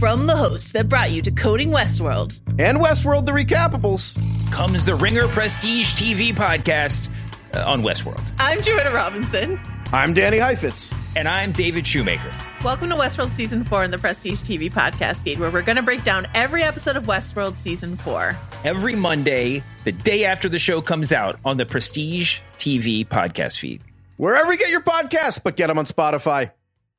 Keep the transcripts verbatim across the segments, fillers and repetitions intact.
From the hosts that brought you Decoding Westworld and Westworld the Recapables comes the Ringer Prestige T V podcast uh, on Westworld. I'm Joanna Robinson. I'm Danny Heifetz. And I'm David Shoemaker. Welcome to Westworld Season four in the Prestige T V podcast feed, where we're going to break down every episode of Westworld Season four. Every Monday, the day after the show comes out on the Prestige T V podcast feed. Wherever you get your podcasts, but get them on Spotify.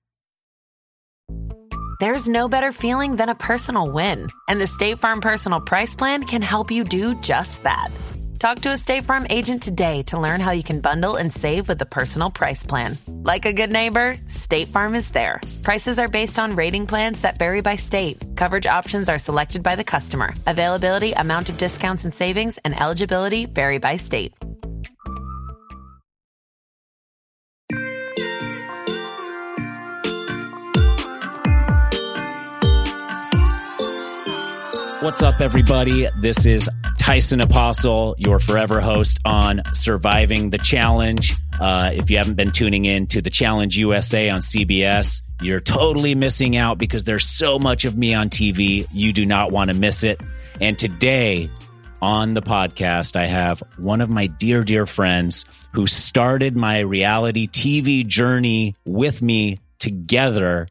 There's no better feeling than a personal win, and the State Farm Personal Price Plan can help you do just that. Talk to a State Farm agent today to learn how you can bundle and save with the Personal Price Plan. Like a good neighbor, State Farm is there. Prices are based on rating plans that vary by state. Coverage options are selected by the customer. Availability, amount of discounts and savings, and eligibility vary by state. What's up, everybody? This is Tyson Apostle, your forever host on Surviving the Challenge. Uh, if you haven't been tuning in to the Challenge U S A on C B S, you're totally missing out because there's so much of me on T V. You do not want to miss it. And today on the podcast, I have one of my dear, dear friends who started my reality T V journey with me together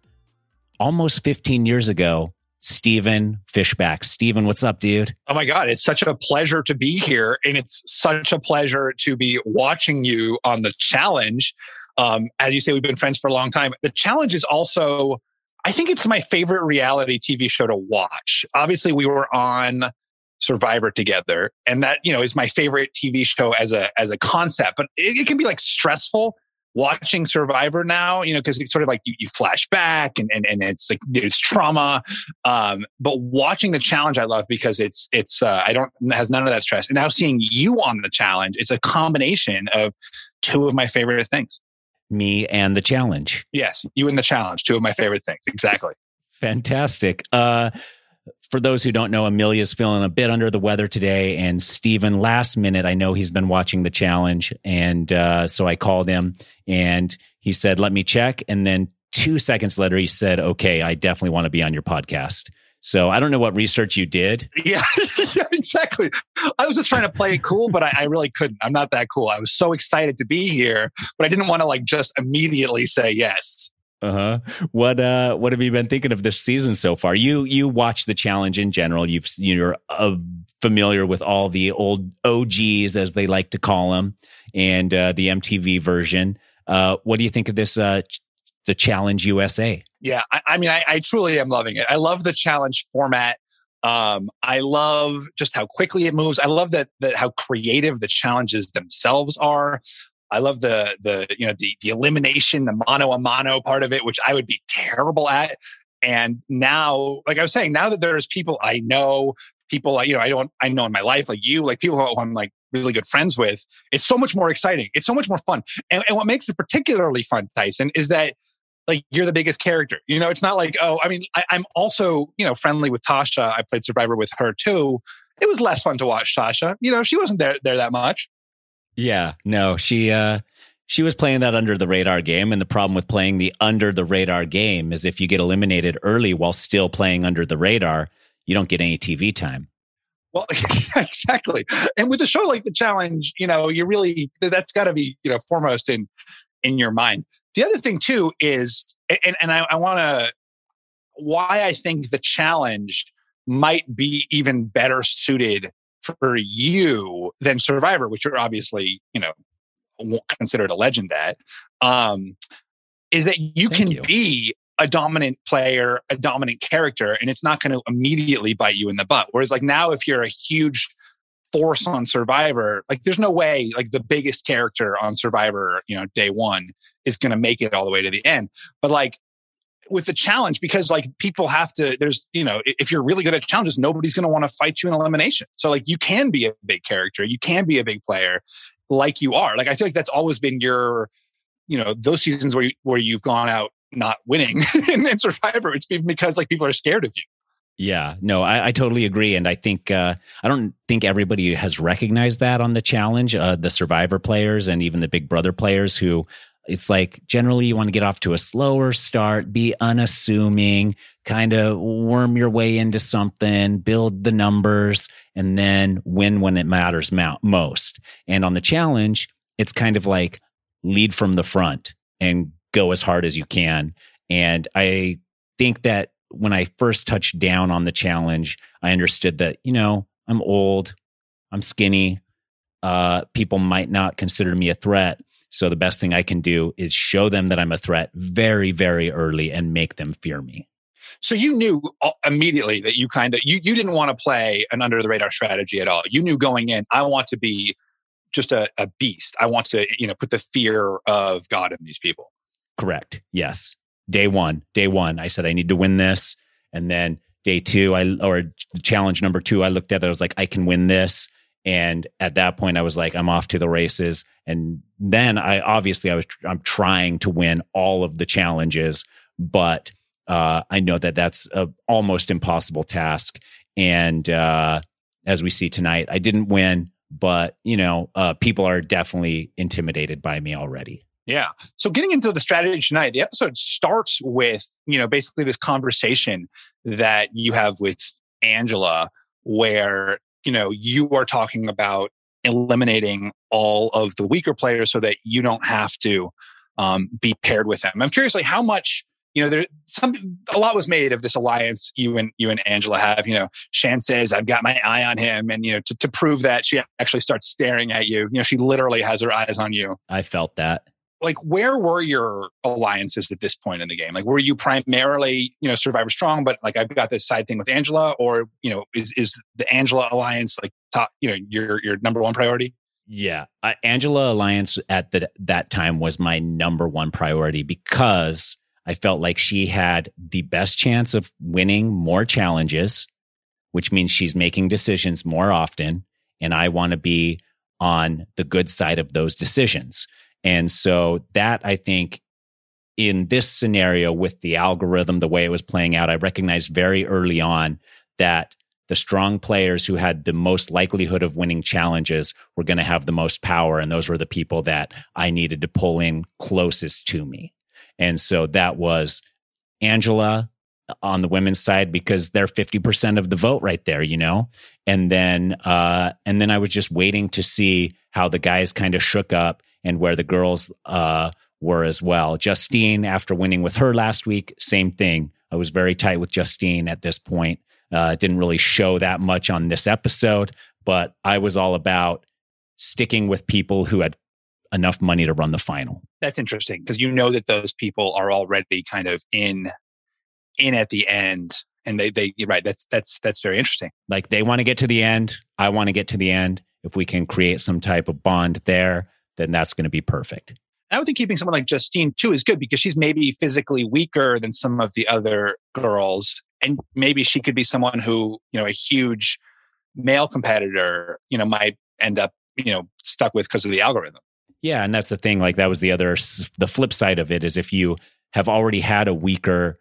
almost fifteen years ago. Steven Fishback. Steven, what's up, dude? Oh my God, it's such a pleasure to be here. And it's such a pleasure to be watching you on the challenge. Um, as you say, we've been friends for a long time. The challenge is also, I think it's my favorite reality T V show to watch. Obviously, we were on Survivor together, and that, you know, is my favorite T V show as a as a concept. But it, it can be like stressful watching Survivor now, you know, because it's sort of like you, you flash back and, and and it's like there's trauma. Um, but watching the challenge, I love because it's it's uh, I don't it has none of that stress. And now seeing you on the challenge, it's a combination of two of my favorite things. Me and the challenge. Yes, you and the challenge, two of my favorite things. Exactly. Fantastic. Uh, For those who don't know, Amelia's feeling a bit under the weather today. And Steven, last minute, I know he's been watching the challenge. And uh, so I called him and he said, let me check. And then two seconds later, he said, okay, I definitely want to be on your podcast. So I don't know what research you did. Yeah, yeah, exactly. I was just trying to play it cool, but I, I really couldn't. I'm not that cool. I was so excited to be here, but I didn't want to like just immediately say yes. Uh-huh. What uh what have you been thinking of this season so far? You you watch the challenge in general. You've you're uh, familiar with all the old O Gs, as they like to call them, and uh, the M T V version. Uh, what do you think of this uh ch- the Challenge U S A? Yeah, I, I mean, I, I truly am loving it. I love the challenge format. Um, I love just how quickly it moves. I love that that how creative the challenges themselves are. I love the the you know the the elimination, the mano a mano part of it, which I would be terrible at. And now, like I was saying, now that there's people I know, people you know I don't I know in my life, like you, like people who I'm like really good friends with, it's so much more exciting. It's so much more fun. And, and what makes it particularly fun, Tyson, is that like you're the biggest character. You know, it's not like, oh, I mean, I, I'm also you know friendly with Tasha. I played Survivor with her too. It was less fun to watch Tasha. You know, she wasn't there there that much. Yeah, no, she uh, she was playing that under the radar game. And the problem with playing the under the radar game is if you get eliminated early while still playing under the radar, you don't get any T V time. Well, exactly. And with a show like The Challenge, you know, you really, that's got to be, you know, foremost in in your mind. The other thing too is, and, and I, I want to, why I think The Challenge might be even better suited for you than Survivor, which you're obviously, you know, considered a legend at, um, is that you Thank can you. be a dominant player, a dominant character, and it's not going to immediately bite you in the butt. Whereas like now, if you're a huge force on Survivor, like there's no way like the biggest character on Survivor, you know, day one is going to make it all the way to the end. But like, with the challenge, because like people have to, there's, you know, if you're really good at challenges, nobody's going to want to fight you in elimination. So like you can be a big character, you can be a big player like you are. Like I feel like that's always been your, you know, those seasons where you, where you've gone out not winning in, in Survivor. It's been because like people are scared of you. Yeah, no, I, I totally agree. And I think, uh, I don't think everybody has recognized that on the challenge, uh, the Survivor players and even the Big Brother players who, it's like generally you want to get off to a slower start, be unassuming, kind of worm your way into something, build the numbers, and then win when it matters mo- most. And on the challenge, it's kind of like lead from the front and go as hard as you can. And I think that when I first touched down on the challenge, I understood that, you know, I'm old, I'm skinny, uh, people might not consider me a threat. So the best thing I can do is show them that I'm a threat very, very early and make them fear me. So you knew immediately that you kind of, you, you didn't want to play an under the radar strategy at all. You knew going in, I want to be just a, a beast. I want to, you know, put the fear of God in these people. Correct. Yes. Day one, day one, I said, I need to win this. And then day two, I, or challenge number two, I looked at it, I was like, I can win this. And at that point, I was like, I'm off to the races. And then I, obviously I was, I'm trying to win all of the challenges, but uh, I know that that's a almost impossible task. And uh, as we see tonight, I didn't win, but you know, uh, people are definitely intimidated by me already. Yeah. So getting into the strategy tonight, the episode starts with, you know, basically this conversation that you have with Angela where, you know, you are talking about eliminating all of the weaker players so that you don't have to um, be paired with them. I'm curious, like how much, you know, there some a lot was made of this alliance you and you and Angela have. You know, Shan says, "I've got my eye on him," and you know, to to prove that, she actually starts staring at you. You know, she literally has her eyes on you. I felt that. Like, where were your alliances at this point in the game? Like, were you primarily, you know, Survivor Strong, but like I've got this side thing with Angela, or you know, is is the Angela alliance like top, you know, your your number one priority? Yeah, uh, Angela alliance at the, that time was my number one priority because I felt like she had the best chance of winning more challenges, which means she's making decisions more often, and I want to be on the good side of those decisions. And so that, I think, in this scenario with the algorithm, the way it was playing out, I recognized very early on that the strong players who had the most likelihood of winning challenges were going to have the most power. And those were the people that I needed to pull in closest to me. And so that was Angela on the women's side because they're fifty percent of the vote right there, you know? And then, uh, and then I was just waiting to see how the guys kind of shook up and where the girls uh, were as well. Justine, after winning with her last week, same thing. I was very tight with Justine at this point. Uh, didn't really show that much on this episode, but I was all about sticking with people who had enough money to run the final. That's interesting because you know that those people are already kind of in in at the end, and they they you're right. That's that's that's very interesting. Like they want to get to the end. I want to get to the end. If we can create some type of bond there, then that's going to be perfect. I would think keeping someone like Justine too is good because she's maybe physically weaker than some of the other girls. And maybe she could be someone who, you know, a huge male competitor, you know, might end up, you know, stuck with because of the algorithm. Yeah. And that's the thing. Like that was the other, the flip side of it is if you have already had a weaker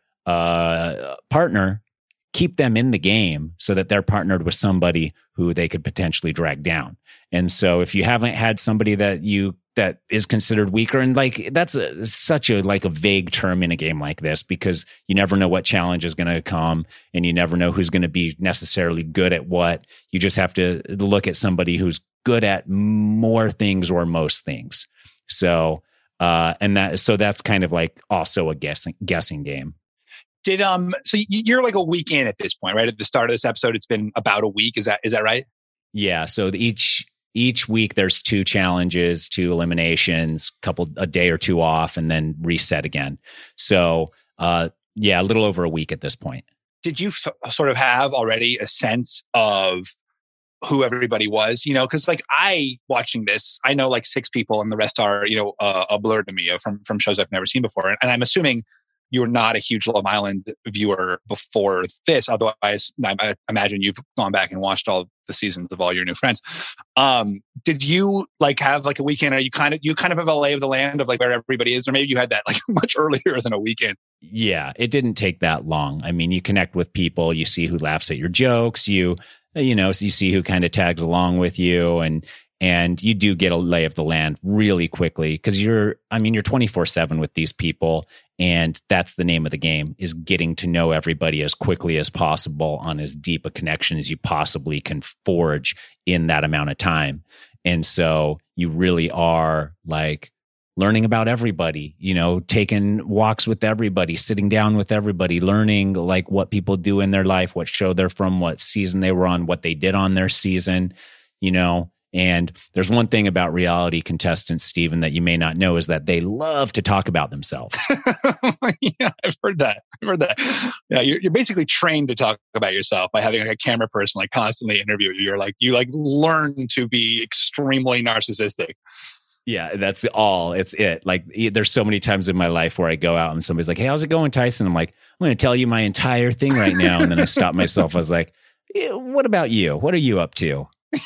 uh, partner, keep them in the game so that they're partnered with somebody who they could potentially drag down. And so if you haven't had somebody that you that is considered weaker, and like that's a, such a like a vague term in a game like this because you never know what challenge is going to come and you never know who's going to be necessarily good at what. You just have to look at somebody who's good at more things or most things. So uh and that so that's kind of like also a guessing guessing game. Did um so you're like a week in at this point, right? At the start of this episode, it's been about a week. Is that is that right? Yeah. So each each week there's two challenges, two eliminations, couple a day or two off, and then reset again. So uh yeah, a little over a week at this point. Did you f- sort of have already a sense of who everybody was? You know, because like I watching this, I know like six people, and the rest are you know uh, a blur to me from from shows I've never seen before, and, and I'm assuming you're not a huge Love Island viewer before this. Otherwise, I imagine you've gone back and watched all the seasons of all your new friends. Um, did you like have like a weekend? Are you kind of you kind of have a lay of the land of like where everybody is, or maybe you had that like much earlier than a weekend? Yeah, it didn't take that long. I mean, you connect with people, you see who laughs at your jokes, you you know, you see who kind of tags along with you, and And you do get a lay of the land really quickly because you're, I mean, you're twenty-four seven with these people. And that's the name of the game, is getting to know everybody as quickly as possible on as deep a connection as you possibly can forge in that amount of time. And so you really are like learning about everybody, you know, taking walks with everybody, sitting down with everybody, learning like what people do in their life, what show they're from, what season they were on, what they did on their season, you know. And there's one thing about reality contestants, Stephen, that you may not know, is that they love to talk about themselves. Yeah, I've heard that. I've heard that. Yeah, you're, you're basically trained to talk about yourself by having like a camera person like constantly interview you. You're like, you like learn to be extremely narcissistic. Yeah, that's all. It's it. Like, there's so many times in my life where I go out and somebody's like, "Hey, how's it going, Tyson?" I'm like, "I'm going to tell you my entire thing right now." And then I stop myself. I was like, yeah, "What about you? What are you up to?"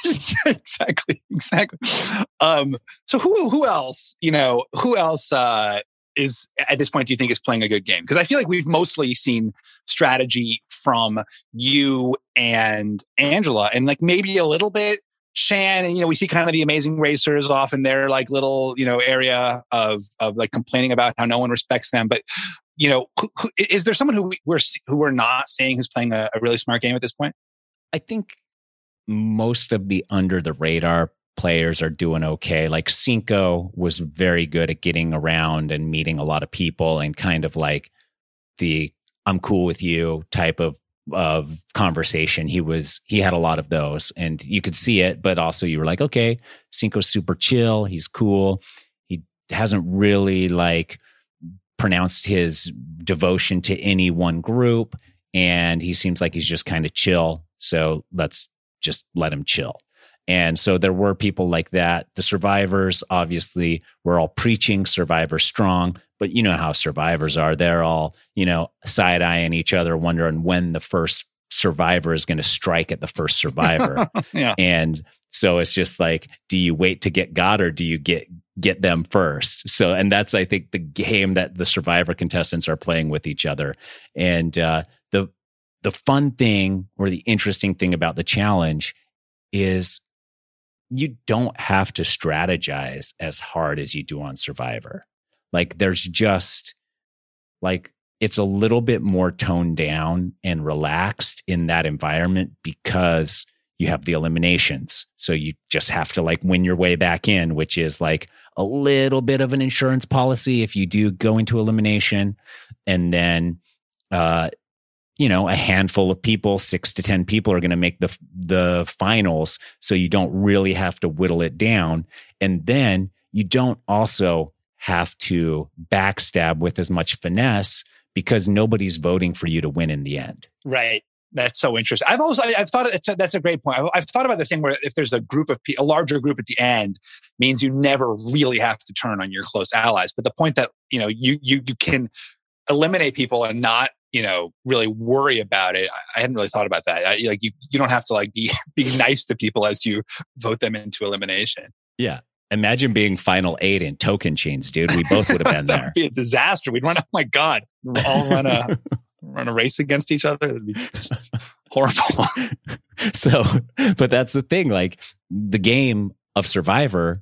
exactly, exactly. Um, so who who else, you know, who else uh, is at this point do you think is playing a good game? Because I feel like we've mostly seen strategy from you and Angela, and like maybe a little bit Shan, and you know, we see kind of the Amazing Racers off in their like little, you know, area of of like complaining about how no one respects them. But you know, who, who, is there someone who we, we're who we're not seeing who's playing a, a really smart game at this point? I think most of the under the radar players are doing okay. Like Cinco was very good at getting around and meeting a lot of people and kind of like the "I'm cool with you" type of of conversation. He was he had a lot of those, and you could see it, but also you were like, okay, Cinco's super chill, he's cool. He hasn't really like pronounced his devotion to any one group, and he seems like he's just kind of chill. So let's just let him chill. And so there were people like that. The survivors, obviously, were all preaching Survivor strong, but you know how survivors are. They're all, you know, side-eyeing each other, wondering when the first survivor is going to strike at the first survivor. Yeah. And so it's just like, do you wait to get got, or do you get get them first? So, and that's, I think, the game that the survivor contestants are playing with each other. And uh, the the fun thing, or the interesting thing about the challenge, is you don't have to strategize as hard as you do on Survivor. Like, there's just like, it's a little bit more toned down and relaxed in that environment because you have the eliminations. So you just have to like win your way back in, which is like a little bit of an insurance policy if you do go into elimination. And then, uh, you know, a handful of people, six to ten people, are going to make the the finals. So you don't really have to whittle it down. And then you don't also have to backstab with as much finesse because nobody's voting for you to win in the end. Right. That's so interesting. I've always, I've thought it's a, that's a great point. I've, I've thought about the thing where if there's a group of people, a larger group at the end, means you never really have to turn on your close allies. But the point that, you know, you you you can eliminate people and not, you know, really worry about it. I, I hadn't really thought about that. I, like you, you don't have to like be be nice to people as you vote them into elimination. Yeah. Imagine being final eight in token chains, dude. We both would have been there. That'd be a disaster. We'd run, oh my God, we'd all run a run a race against each other. That'd be just horrible. So, but that's the thing. Like, the game of Survivor,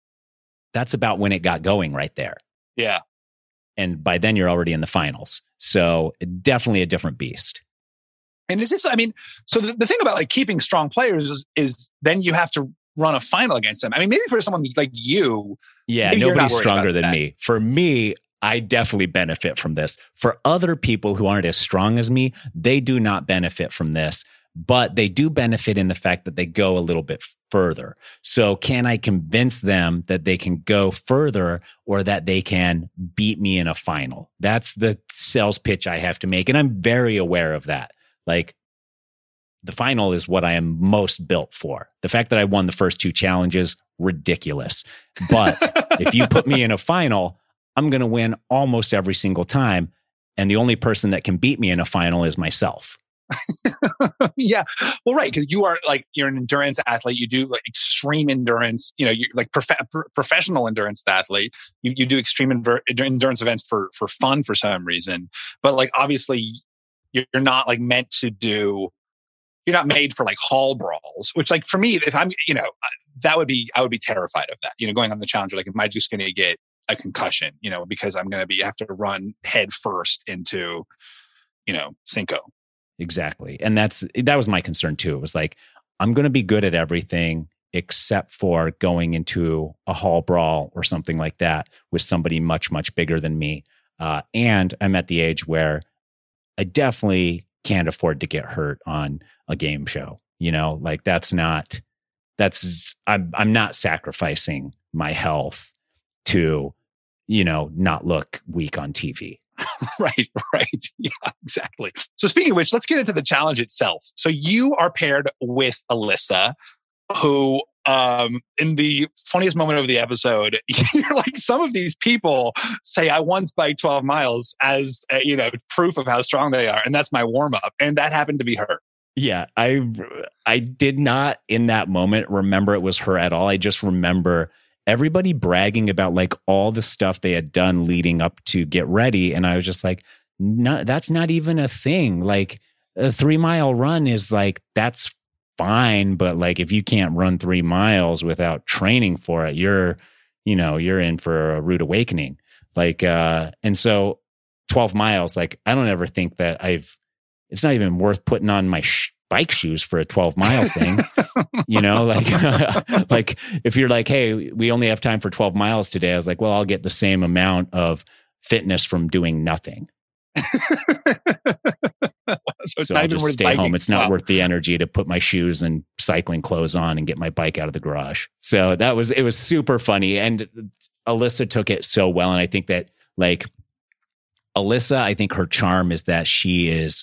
that's about when it got going right there. Yeah. And by then you're already in the finals. So definitely a different beast. And is this, I mean, so the, the thing about like keeping strong players is, is then you have to run a final against them. I mean, maybe for someone like you. Yeah, nobody's stronger than that. me. For me, I definitely benefit from this. For other people who aren't as strong as me, they do not benefit from this, but they do benefit in the fact that they go a little bit further. So can I convince them that they can go further or that they can beat me in a final? That's the sales pitch I have to make. And I'm very aware of that. Like, the final is what I am most built for. The fact that I won the first two challenges, ridiculous. But if you put me in a final, I'm going to win almost every single time. And the only person that can beat me in a final is myself. Yeah. Well, right. Because you are like, you're an endurance athlete. You do like extreme endurance, you know, you're like prof- pro- professional endurance athlete. You, you do extreme inver- endurance events for, for fun for some reason. But like, obviously you're not like meant to do, you're not made for like hall brawls, which like for me, if I'm, you know, that would be, I would be terrified of that. You know, going on the Challenger, like, am I just going to get a concussion, you know, because I'm going to be, have to run head first into, you know, Cinco. Exactly. And that's, that was my concern too. It was like, I'm going to be good at everything except for going into a hall brawl or something like that with somebody much, much bigger than me. Uh, and I'm at the age where I definitely can't afford to get hurt on a game show. You know, like that's not, that's, I'm, I'm not sacrificing my health to, you know, not look weak on T V. Right, right. Yeah, exactly. So speaking of which, let's get into the challenge itself. So you are paired with Alyssa, who um, in the funniest moment of the episode, you're like, some of these people say, I once biked twelve miles as, uh, you know, proof of how strong they are. And that's my warm up. And that happened to be her. Yeah, I, I did not in that moment remember it was her at all. I just remember everybody bragging about like all the stuff they had done leading up to get ready. And I was just like, no, that's not even a thing. Like a three mile run is like, that's fine. But like, if you can't run three miles without training for it, you're, you know, you're in for a rude awakening. Like, uh, and so twelve miles, like, I don't ever think that I've, it's not even worth putting on my sh- bike shoes for a twelve mile thing, you know, like, like if you're like, hey, we only have time for twelve miles today. I was like, well, I'll get the same amount of fitness from doing nothing. So it's so not I'll even just worth stay biking. home. It's not Wow. worth the energy to put my shoes and cycling clothes on and get my bike out of the garage. So that was, it was super funny. And Alyssa took it so well. And I think that like Alyssa, I think her charm is that she is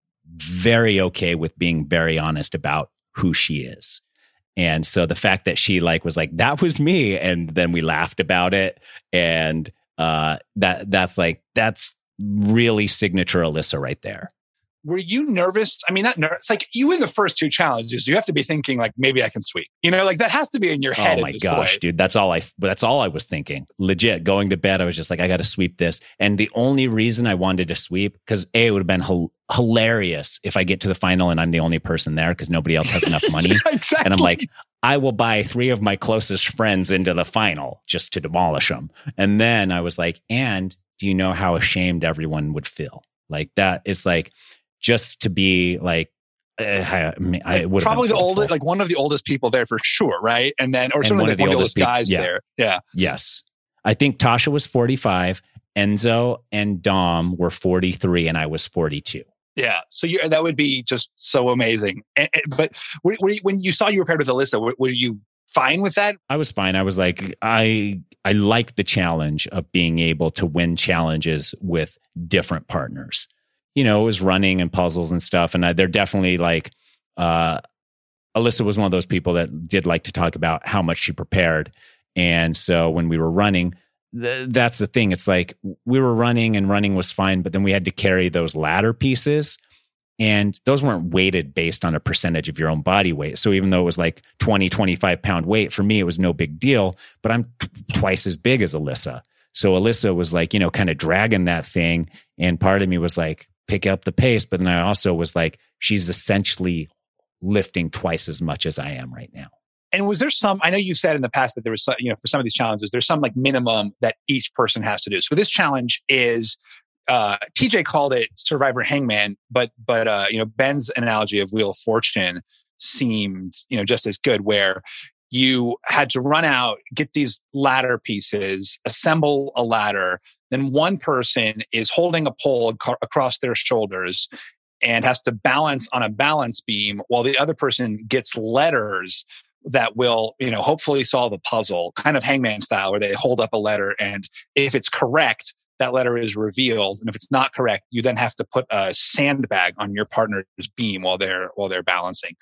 very okay with being very honest about who she is. And so the fact that she like was like, that was me. And then we laughed about it. And uh, that that's like, that's really signature Alyssa right there. Were you nervous? I mean, not nervous. It's like you in the first two challenges, you have to be thinking like, maybe I can sweep. You know, like that has to be in your head. Oh my at this gosh, point. dude. That's all I, that's all I was thinking. Legit going to bed. I was just like, I got to sweep this. And the only reason I wanted to sweep, because A, it would have been h- hilarious if I get to the final and I'm the only person there because nobody else has enough money. Yeah, exactly. And I'm like, I will buy three of my closest friends into the final just to demolish them. And then I was like, and do you know how ashamed everyone would feel? Like that. It's like, just to be like, uh, I, mean, I would probably the oldest, like one of the oldest people there for sure, right? And then, or And certainly one like of the one of the oldest oldest guys people- yeah. there. Yeah. Yes. I think Tasha was forty-five, Enzo and Dom were forty-three, and I was forty-two. Yeah. So you, that would be just so amazing. And, and, but were, were you, when you saw you were paired with Alyssa, were, were you fine with that? I was fine. I was like, I I like the challenge of being able to win challenges with different partners. You know, it was running and puzzles and stuff. And I, they're definitely like, uh, Alyssa was one of those people that did like to talk about how much she prepared. And so when we were running, th- that's the thing. It's like we were running and running was fine, but then we had to carry those ladder pieces. And those weren't weighted based on a percentage of your own body weight. So even though it was like twenty, twenty-five pound weight, for me, it was no big deal, but I'm t- twice as big as Alyssa. So Alyssa was like, you know, kind of dragging that thing. And part of me was like, pick up the pace. But then I also was like, she's essentially lifting twice as much as I am right now. And was there some, I know you said in the past that there was, some, you know, for some of these challenges, there's some like minimum that each person has to do. So this challenge is, uh, T J called it Survivor Hangman, but, but, uh, you know, Ben's analogy of Wheel of Fortune seemed, you know, just as good, where you had to run out, get these ladder pieces, assemble a ladder. Then one person is holding a pole ac- across their shoulders and has to balance on a balance beam while the other person gets letters that will, you know, hopefully solve a puzzle, kind of Hangman style, where they hold up a letter. And if it's correct, that letter is revealed. And if it's not correct, you then have to put a sandbag on your partner's beam while they're, while they're balancing.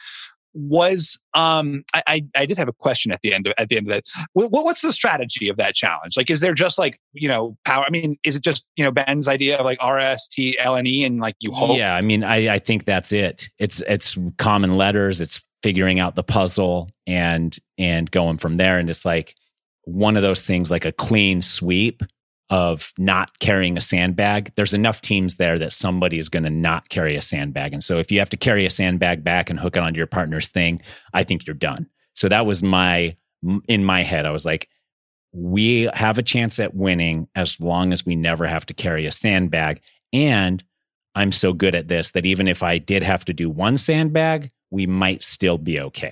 Was um I, I I did have a question at the end of at the end of that. What, what's the strategy of that challenge? Like, is there just like, you know, power? I mean, is it just, you know, Ben's idea of like R S T L N E and like you hope? Yeah, I mean, I, I think that's it. It's it's common letters. It's figuring out the puzzle and and going from there. And it's like one of those things, like a clean sweep of not carrying a sandbag. There's enough teams there that somebody is going to not carry a sandbag. And so if you have to carry a sandbag back and hook it onto your partner's thing, I think you're done. So that was my, in my head, I was like, we have a chance at winning as long as we never have to carry a sandbag. And I'm so good at this that even if I did have to do one sandbag, we might still be okay.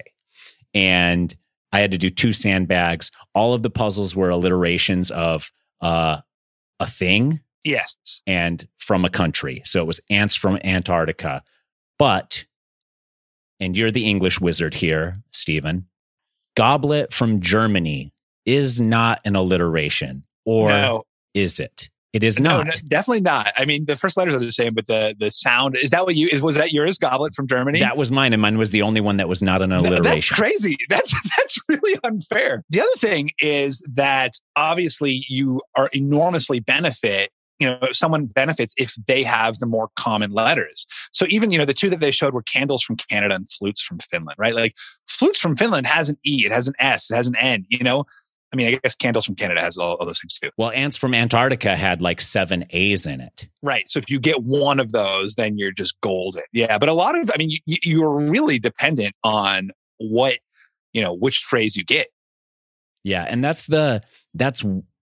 And I had to do two sandbags. All of the puzzles were alliterations of uh, a thing. Yes. And from a country. So it was ants from Antarctica. But, and you're the English wizard here, Stephen, goblet from Germany is not an alliteration. Or no. Is it? It is no, not. No, definitely not. I mean, the first letters are the same, but the the sound, is that what you, is, was that yours, goblet from Germany? That was mine, and mine was the only one that was not an alliteration. That's crazy. That's that's really unfair. The other thing is that obviously you are enormously benefit, you know, someone benefits if they have the more common letters. So even, you know, the two that they showed were candles from Canada and flutes from Finland, right? Like flutes from Finland has an E, it has an S, it has an N, you know? I mean, I guess candles from Canada has all, all those things too. Well, ants from Antarctica had like seven A's in it. Right. So if you get one of those, then you're just golden. Yeah. But a lot of, I mean, you, you're really dependent on what, you know, which phrase you get. Yeah. And that's the, that's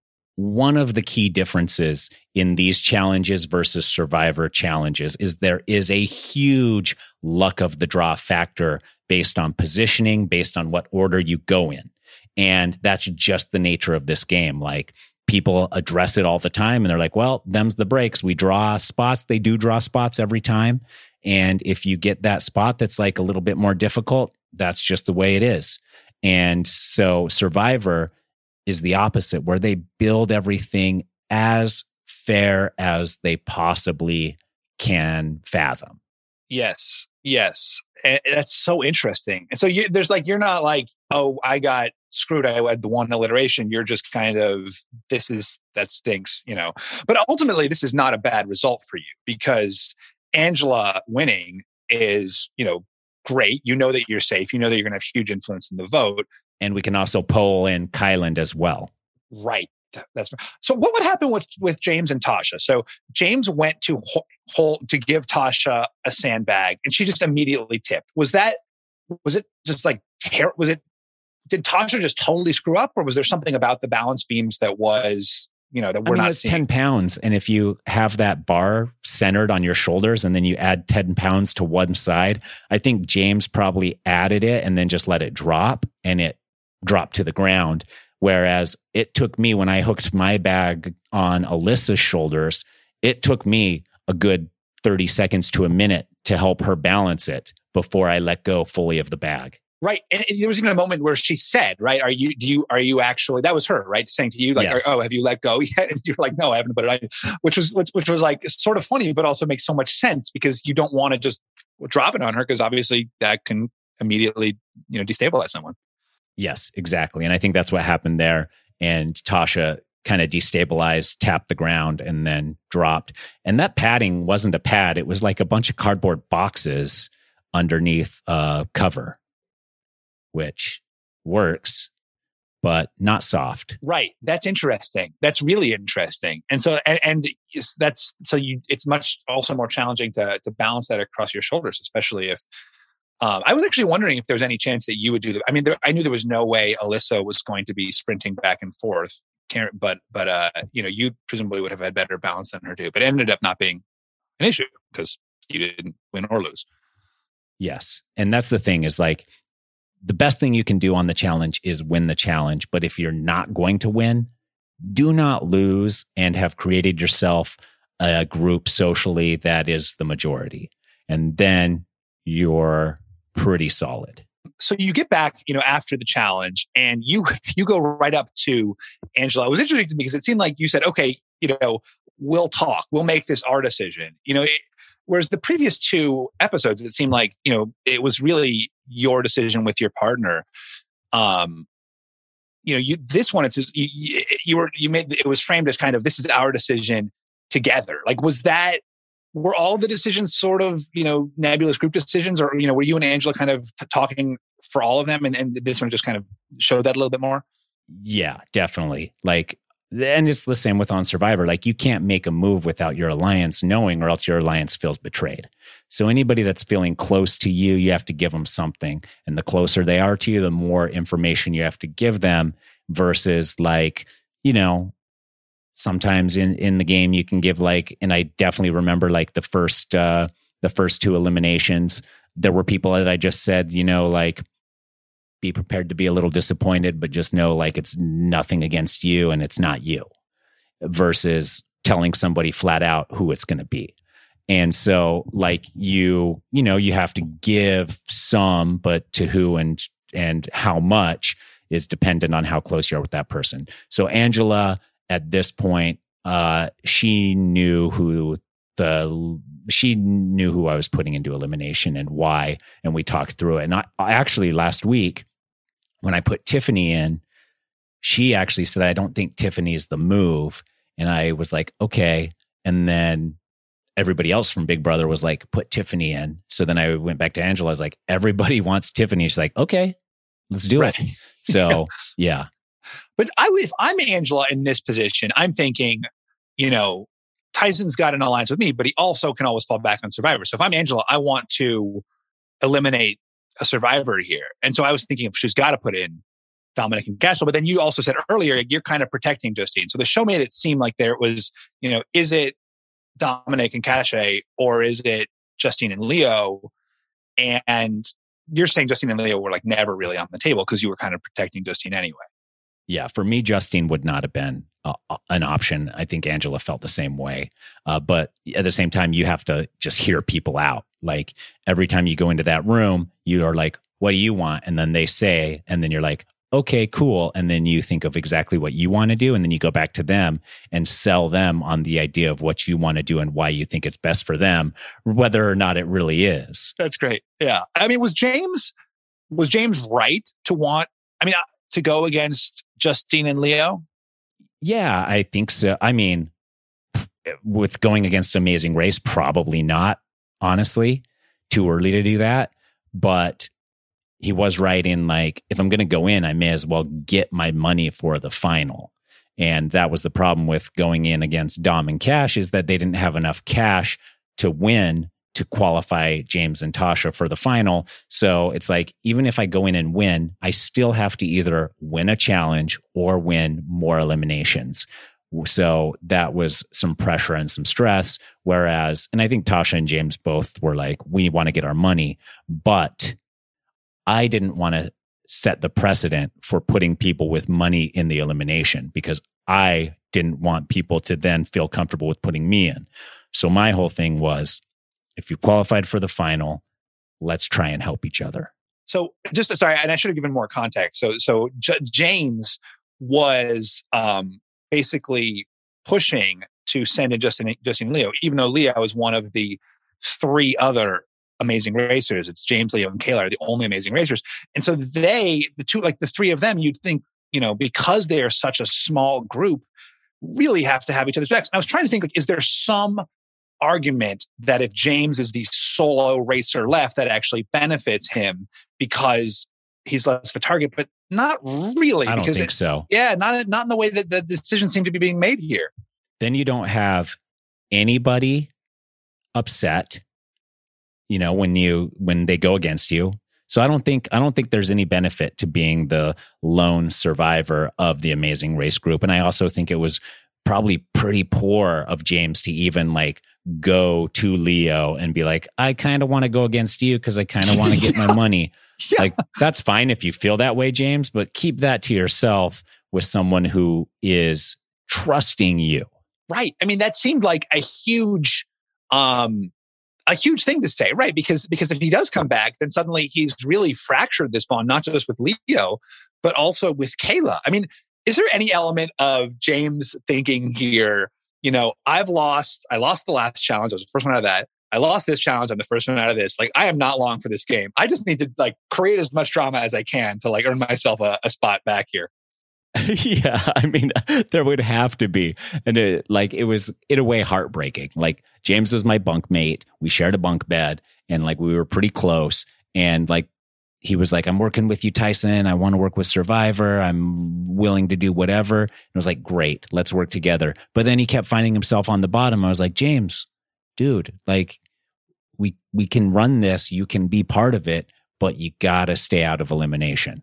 one of the key differences in these challenges versus Survivor challenges is there is a huge luck of the draw factor based on positioning, based on what order you go in. And that's just the nature of this game. Like people address it all the time and they're like, well, them's the breaks. We draw spots. They do draw spots every time. And if you get that spot that's like a little bit more difficult, that's just the way it is. And so Survivor is the opposite, where they build everything as fair as they possibly can fathom. Yes. Yes. And that's so interesting. And so you, there's like, you're not like, oh, I got screwed. I had the one alliteration. You're just kind of, this is, that stinks, you know. But ultimately, this is not a bad result for you because Angela winning is, you know, great. You know that you're safe. You know that you're going to have huge influence in the vote. And we can also poll in Kyland as well. Right. That's so. What would happen with with James and Tasha? So James went to hold to give Tasha a sandbag, and she just immediately tipped. Was that? Was it just like? Was it? Did Tasha just totally screw up, or was there something about the balance beams that was, you know, that we're I mean, not it's seeing? ten pounds, and if you have that bar centered on your shoulders, and then you add ten pounds to one side, I think James probably added it and then just let it drop, and it dropped to the ground. Whereas it took me, when I hooked my bag on Alyssa's shoulders, it took me a good thirty seconds to a minute to help her balance it before I let go fully of the bag. Right. And there was even a moment where she said, right, are you, do you, are you actually, that was her, right? Saying to you, like, yes. Oh, have you let go yet? And you're like, no, I haven't, but I, which was, which, which was like sort of funny, but also makes so much sense because you don't want to just drop it on her because obviously that can immediately, you know, destabilize someone. Yes, exactly. And I think that's what happened there. And Tasha kind of destabilized, tapped the ground, and then dropped. And that padding wasn't a pad. It was like a bunch of cardboard boxes underneath a cover, which works, but not soft. Right. That's interesting. That's really interesting. And so, and, and that's, so you, it's much also more challenging to to balance that across your shoulders, especially if, Um, I was actually wondering if there was any chance that you would do that. I mean, there, I knew there was no way Alyssa was going to be sprinting back and forth, but but uh, you know, you presumably would have had better balance than her too. But it ended up not being an issue because you didn't win or lose. Yes, and that's the thing is like the best thing you can do on the challenge is win the challenge. But if you're not going to win, do not lose and have created yourself a group socially that is the majority, and then you're pretty solid. So you get back, you know, after the challenge and you you go right up to Angela. It was interesting to me because it seemed like you said, okay, you know, we'll talk. We'll make this our decision. You know, it, whereas the previous two episodes, it seemed like, you know, it was really your decision with your partner. Um, you know, you this one, it's you, you were you made it was framed as kind of this is our decision together. Like, was that? Were all the decisions sort of, you know, nebulous group decisions, or, you know, were you and Angela kind of t- talking for all of them? And, and this one just kind of showed that a little bit more? Yeah, definitely. Like and it's the same with on Survivor. Like, you can't make a move without your alliance knowing, or else your alliance feels betrayed. So anybody that's feeling close to you, you have to give them something. And the closer they are to you, the more information you have to give them, versus like, you know, sometimes in, in the game you can give like, and I definitely remember like the first, uh, the first two eliminations, there were people that I just said, you know, like, be prepared to be a little disappointed, but just know like it's nothing against you and it's not you, versus telling somebody flat out who it's going to be. And so like you, you know, you have to give some, but to who and, and how much is dependent on how close you are with that person. So Angela, at this point, uh, she knew who the, she knew who I was putting into elimination and why. And we talked through it. And I, I actually last week, when I put Tiffany in, she actually said, I don't think Tiffany is the move. And I was like, okay. And then everybody else from Big Brother was like, put Tiffany in. So then I went back to Angela. I was like, everybody wants Tiffany. She's like, okay, let's do right. it. So, yeah. But I, if I'm Angela in this position, I'm thinking, you know, Tyson's got an alliance with me, but he also can always fall back on Survivor. So if I'm Angela, I want to eliminate a Survivor here. And so I was thinking if she's got to put in Dominic and Cashel, but then you also said earlier, you're kind of protecting Justine. So the show made it seem like there was, you know, is it Dominic and Cache or is it Justine and Leo? And you're saying Justine and Leo were like never really on the table because you were kind of protecting Justine anyway. Yeah, for me, Justine would not have been uh, an option. I think Angela felt the same way. Uh, but at the same time, you have to just hear people out. Like every time you go into that room, you are like, what do you want? And then they say, and then you're like, okay, cool. And then you think of exactly what you want to do. And then you go back to them and sell them on the idea of what you want to do and why you think it's best for them, whether or not it really is. That's great. Yeah. I mean, was James, was James right to want, I mean, to go against Justine and Leo? Yeah, I think so. I mean, with going against Amazing Race, probably not, honestly. Too early to do that. But he was right in like, if I'm going to go in, I may as well get my money for the final. And that was the problem with going in against Dom and Cash, is that they didn't have enough cash to win to qualify James and Tasha for the final. So it's like, even if I go in and win, I still have to either win a challenge or win more eliminations. So that was some pressure and some stress. Whereas, and I think Tasha and James both were like, we want to get our money, but I didn't want to set the precedent for putting people with money in the elimination, because I didn't want people to then feel comfortable with putting me in. So my whole thing was, if you qualified for the final, let's try and help each other. So just, sorry, and I should have given more context. So, so J- James was um, basically pushing to send in Justin, Justin Leo, even though Leo is one of the three other amazing racers. It's James, Leo, and Kayla are the only amazing racers. And so they, the two, like the three of them, you'd think, you know, because they are such a small group, really have to have each other's backs. And I was trying to think, like, is there some argument that if James is the solo racer left, that actually benefits him because he's less of a target, but not really. I don't because think it, so. Yeah, not, not in the way that the decisions seem to be being made here. Then you don't have anybody upset, you know, when you, when they go against you. So I don't think, I don't think there's any benefit to being the lone survivor of the Amazing Race group. And I also think it was probably pretty poor of James to even like go to Leo and be like, I kind of want to go against you because I kind of want to get my money. Yeah. Like, that's fine if you feel that way, James, but keep that to yourself with someone who is trusting you. Right. I mean, that seemed like a huge, um, a huge thing to say, right? Because, because if he does come back, then suddenly he's really fractured this bond, not just with Leo, but also with Kayla. I mean, is there any element of James thinking here, you know, I've lost, I lost the last challenge. I was the first one out of that. I lost this challenge. I'm the first one out of this. Like, I am not long for this game. I just need to like create as much drama as I can to like earn myself a, a spot back here. Yeah, I mean, there would have to be. And it, like, it was in a way heartbreaking. Like, James was my bunk mate. We shared a bunk bed and like we were pretty close. And like, he was like, I'm working with you, Tyson. I want to work with Survivor. I'm willing to do whatever. And I was like, great, let's work together. But then he kept finding himself on the bottom. I was like, James, dude, like we, we can run this. You can be part of it, but you got to stay out of elimination.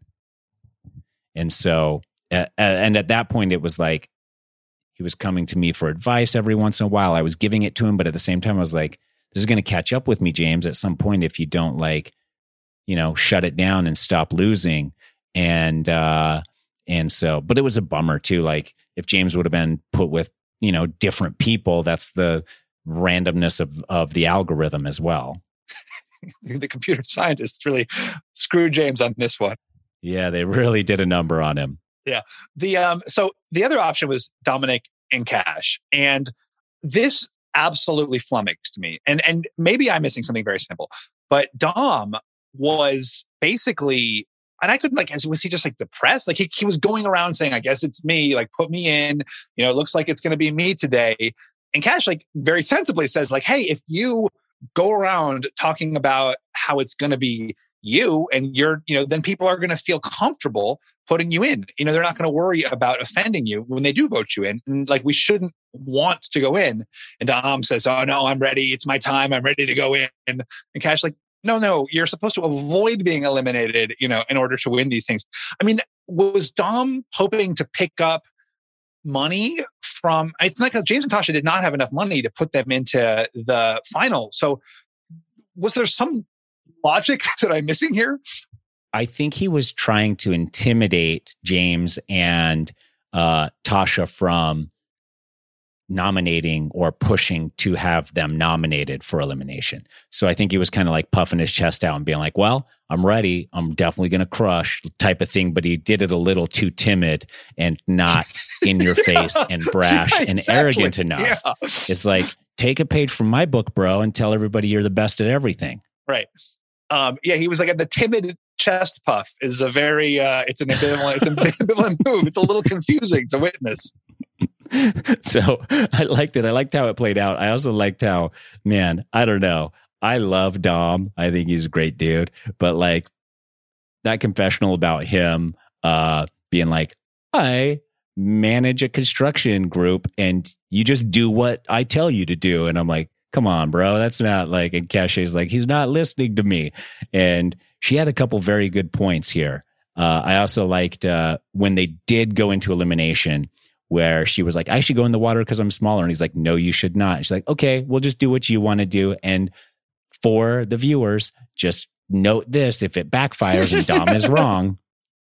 And so, uh, and at that point it was like, he was coming to me for advice every once in a while. I was giving it to him, but at the same time I was like, this is going to catch up with me, James, at some point if you don't like, you know, shut it down and stop losing. And, uh, and so, but it was a bummer too. Like if James would have been put with, you know, different people, that's the randomness of, of the algorithm as well. The computer scientists really screwed James on this one. Yeah, they really did a number on him. Yeah. The, um, so the other option was Dominic and Cash. And this absolutely flummoxed me. And, and maybe I'm missing something very simple, but Dom was basically, and I couldn't like, was he just like depressed? Like he, he was going around saying, I guess it's me, like put me in, you know, it looks like it's going to be me today. And Cash like very sensibly says like, hey, if you go around talking about how it's going to be you and you're, you know, then people are going to feel comfortable putting you in. You know, they're not going to worry about offending you when they do vote you in. And like, we shouldn't want to go in. And Dom says, oh no, I'm ready. It's my time. I'm ready to go in. And, and Cash like, no, no, you're supposed to avoid being eliminated, you know, in order to win these things. I mean, was Dom hoping to pick up money from, it's like James and Tasha did not have enough money to put them into the final. So was there some logic that I'm missing here? I think he was trying to intimidate James and uh, Tasha from nominating or pushing to have them nominated for elimination. So I think he was kind of like puffing his chest out and being like, well, I'm ready. I'm definitely going to crush type of thing. But he did it a little too timid and not in your face yeah. and brash yeah, and exactly. arrogant enough. Yeah. It's like, take a page from my book, bro, and tell everybody you're the best at everything. Right. Um, yeah, he was like, the timid chest puff is a very, uh, it's an ambivalent, it's an ambivalent move. It's a little confusing to witness. So I liked it. I liked how it played out. I also liked how, man, I don't know. I love Dom. I think he's a great dude. But like that confessional about him uh, being like, I manage a construction group and you just do what I tell you to do. And I'm like, come on, bro. That's not like, and Cachet's like, he's not listening to me. And she had a couple very good points here. Uh, I also liked uh, when they did go into elimination, where she was like, I should go in the water because I'm smaller. And he's like, no, you should not. And she's like, okay, we'll just do what you want to do. And for the viewers, just note this, if it backfires and Dom is wrong,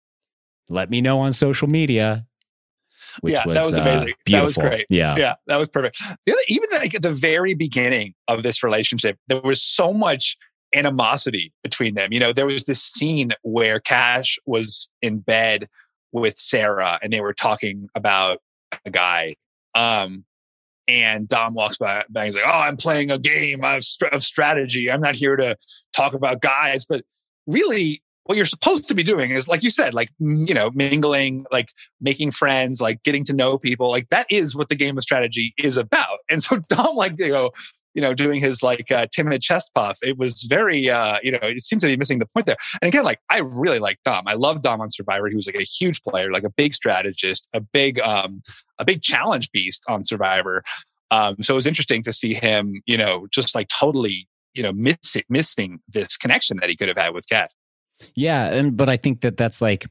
let me know on social media. Which yeah, was, that was amazing. Uh, beautiful. That was great. Yeah. Yeah, that was perfect. The other, even like at the very beginning of this relationship, there was so much animosity between them. You know, there was this scene where Cash was in bed with Sarah and they were talking about a guy. Um, and Dom walks by, by he's like, oh, I'm playing a game of, of strategy. I'm not here to talk about guys. But really, what you're supposed to be doing is, like you said, like, you know, mingling, like making friends, like getting to know people. Like that is what the game of strategy is about. And so Dom, like, you know, you know, doing his like uh, timid chest puff, it was very, uh, you know, it seems to be missing the point there. And again, like I really like Dom. I love Dom on Survivor. He was like a huge player, like a big strategist, a big, um, a big challenge beast on Survivor. Um, so it was interesting to see him, you know, just like totally, you know, missing missing this connection that he could have had with Kat. Yeah, and but I think that that's like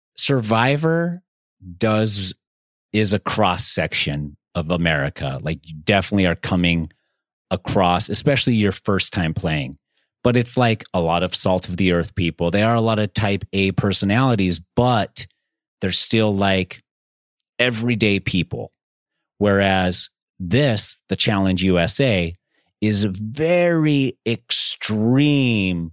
Survivor does is a cross section of America. Like you definitely are coming across, especially your first time playing. But it's like a lot of salt of the earth people. They are a lot of type A personalities, but they're still like everyday people. Whereas this, the Challenge U S A, is very extreme,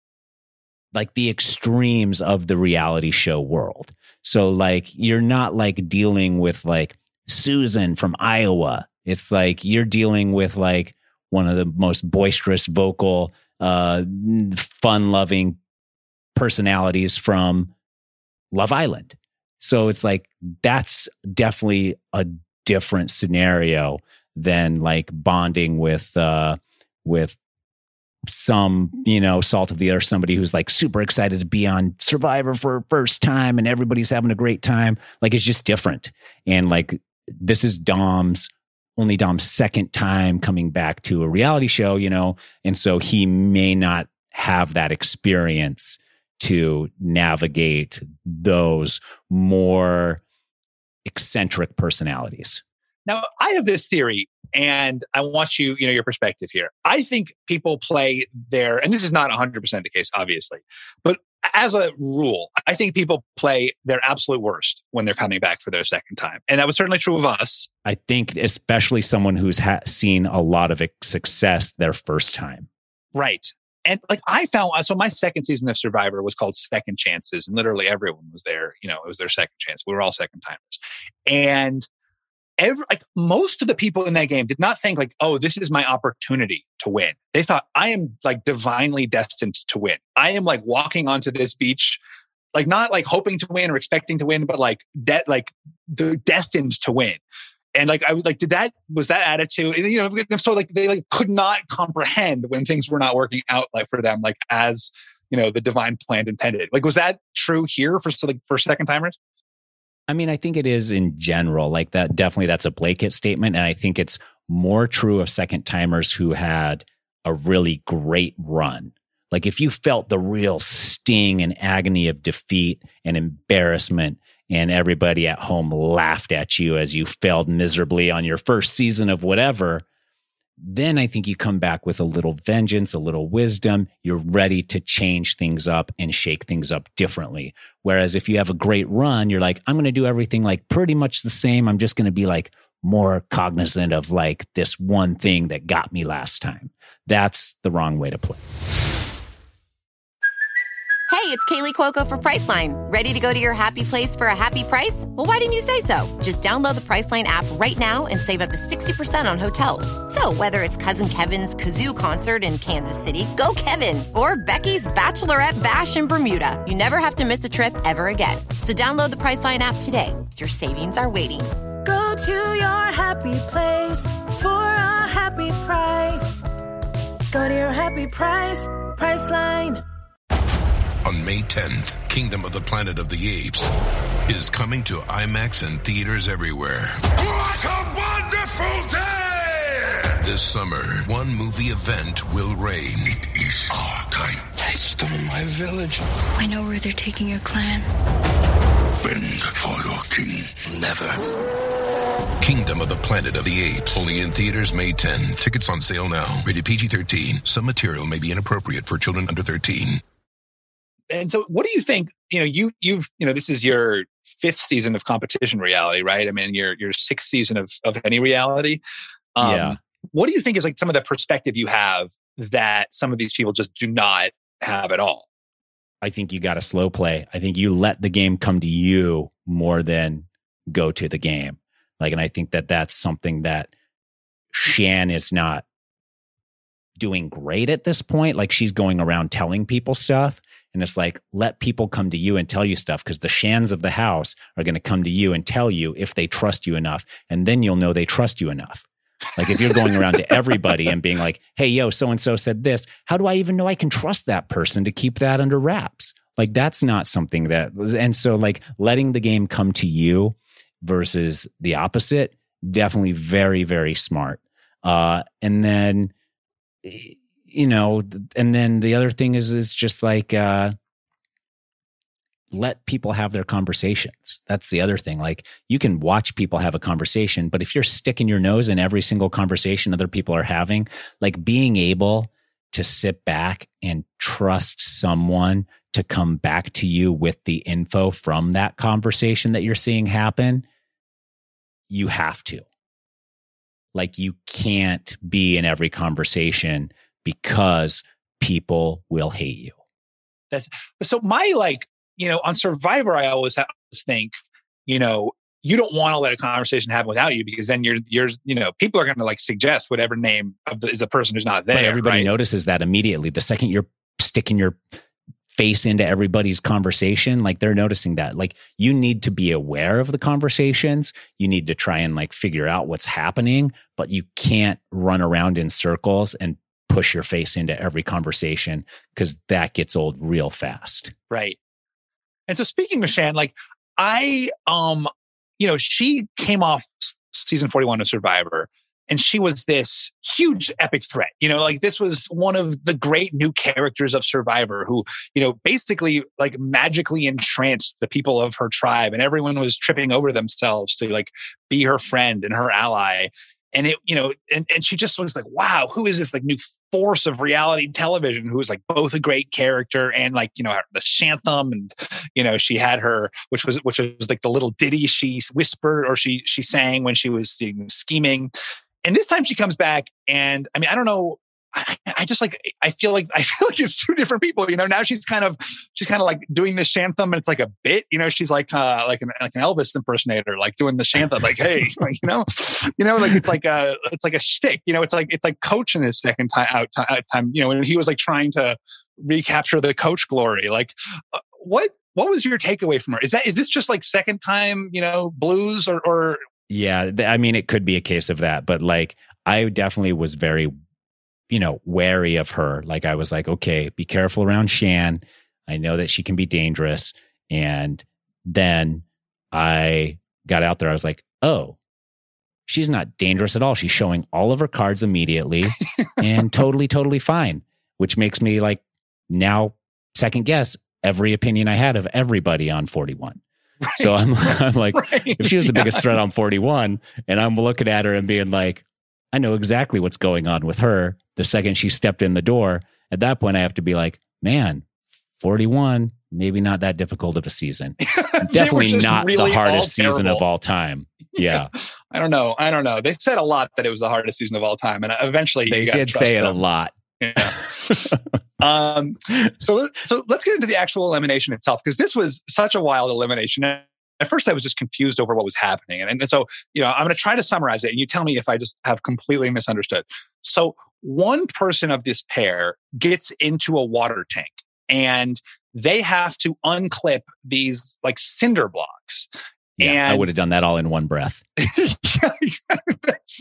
like the extremes of the reality show world. So like you're not like dealing with like Susan from Iowa. It's like you're dealing with like one of the most boisterous, vocal, uh, fun-loving personalities from Love Island. So it's like that's definitely a different scenario than like bonding with uh, with some, you know, salt of the earth, somebody who's like super excited to be on Survivor for first time and everybody's having a great time. Like, it's just different. And like, this is Dom's only Dom's second time coming back to a reality show, you know, and so he may not have that experience to navigate those more eccentric personalities. Now, I have this theory, and I want you, you know, your perspective here. I think people play their, and this is not one hundred percent the case, obviously, but as a rule, I think people play their absolute worst when they're coming back for their second time. And that was certainly true of us. I think especially someone who's ha- seen a lot of success their first time. Right. And like I found, so my second season of Survivor was called Second Chances, and literally everyone was there. You know, it was their second chance. We were all second timers. And every, like most of the people in that game did not think like, oh, this is my opportunity to win. They thought, I am like divinely destined to win. I am like walking onto this beach, like not like hoping to win or expecting to win, but like that, like the destined to win. And like, I was like, did that, was that attitude? And, you know, so like, they like could not comprehend when things were not working out like for them, like as, you know, the divine plan intended. Like, was that true here for like for second timers? I mean, I think it is in general, like that. Definitely that's a blanket statement. And I think it's more true of second timers who had a really great run. Like if you felt the real sting and agony of defeat and embarrassment, and everybody at home laughed at you as you failed miserably on your first season of whatever, then I think you come back with a little vengeance, a little wisdom. You're ready to change things up and shake things up differently. Whereas if you have a great run, you're like, I'm going to do everything like pretty much the same. I'm just going to be like more cognizant of like this one thing that got me last time. That's the wrong way to play. Hey, it's Kaylee Cuoco for Priceline. Ready to go to your happy place for a happy price? Well, why didn't you say so? Just download the Priceline app right now and save up to sixty percent on hotels. So whether it's Cousin Kevin's Kazoo Concert in Kansas City, go Kevin, or Becky's Bachelorette Bash in Bermuda, you never have to miss a trip ever again. So download the Priceline app today. Your savings are waiting. Go to your happy place for a happy price. Go to your happy price, Priceline. On May tenth, Kingdom of the Planet of the Apes is coming to IMAX and theaters everywhere. What a wonderful day! This summer, one movie event will reign. It is our time. They stole my village. I know where they're taking your clan. Bend for your king. Never. Kingdom of the Planet of the Apes. Only in theaters May tenth. Tickets on sale now. Rated P G thirteen. Some material may be inappropriate for children under thirteen. And so what do you think, you know, you, you've, you know, this is your fifth season of competition reality, right? I mean, your, your sixth season of, of any reality. Um, yeah. What do you think is like some of the perspective you have that some of these people just do not have at all? I think you got to slow play. I think you let the game come to you more than go to the game. Like, and I think that that's something that Shan is not doing great at this point. Like she's going around telling people stuff. And it's like, let people come to you and tell you stuff, because the Shans of the house are going to come to you and tell you if they trust you enough. And then you'll know they trust you enough. Like if you're going around to everybody and being like, hey, yo, so-and-so said this. How do I even know I can trust that person to keep that under wraps? Like that's not something that, and so like letting the game come to you versus the opposite, definitely very, very smart. Uh, and then, you know, and then the other thing is, is just like, uh, let people have their conversations. That's the other thing. Like you can watch people have a conversation, but if you're sticking your nose in every single conversation other people are having, like being able to sit back and trust someone to come back to you with the info from that conversation that you're seeing happen, you have to. Like you can't be in every conversation because people will hate you. That's so my like, you know, on Survivor, I always have to think, you know, you don't want to let a conversation happen without you, because then you're, you're, you know, people are going to like suggest whatever name of the, is a person who's not there. But everybody right? notices that immediately. The second you're sticking your face into everybody's conversation, like they're noticing that. Like you need to be aware of the conversations. You need to try and like figure out what's happening, but you can't run around in circles and push your face into every conversation, because that gets old real fast. Right. And so speaking of Shan, like I, um, you know, she came off season forty-one of Survivor, and she was this huge epic threat. You know, like this was one of the great new characters of Survivor who, you know, basically like magically entranced the people of her tribe, and everyone was tripping over themselves to like be her friend and her ally. And it, you know, and, and she just was like, wow, who is this like new force of reality television who is like both a great character and like, you know, the Shantham, and, you know, she had her, which was, which was like the little ditty she whispered or she, she sang when she was you know, scheming. And this time she comes back, and I mean, I don't know. I, I just like, I feel like, I feel like it's two different people, you know, now she's kind of, she's kind of like doing the Shantham, and it's like a bit, you know, she's like, uh, like an, like an Elvis impersonator, like doing the Shantham, like, hey, like, you know, you know, like, it's like a, it's like a shtick, you know, it's like, it's like Coach in his second time out time, time, you know, when he was like trying to recapture the Coach glory, like uh, what, what was your takeaway from her? Is that, is this just like second time, you know, blues or, or? Yeah. I mean, it could be a case of that, but like, I definitely was very, you know, wary of her. Like I was like, okay, be careful around Shan. I know that she can be dangerous. And then I got out there. I was like, oh, she's not dangerous at all. She's showing all of her cards immediately and totally, totally fine, which makes me like now second guess every opinion I had of everybody on forty-one. Right. So I'm, I'm like, right. if she was the yeah. biggest threat on forty-one, and I'm looking at her and being like, I know exactly what's going on with her. The second she stepped in the door, at that point, I have to be like, man, forty-one, maybe not that difficult of a season. Definitely not really the hardest season of all time. Yeah. I don't know. I don't know. They said a lot that it was the hardest season of all time. And eventually they did say them. it a lot. Yeah. um, so, so let's get into the actual elimination itself, because this was such a wild elimination. At first, I was just confused over what was happening. And, and so, you know, I'm going to try to summarize it, and you tell me if I just have completely misunderstood. So one person of this pair gets into a water tank, and they have to unclip these like cinder blocks. Yeah, and I would have done that all in one breath. yeah, that's,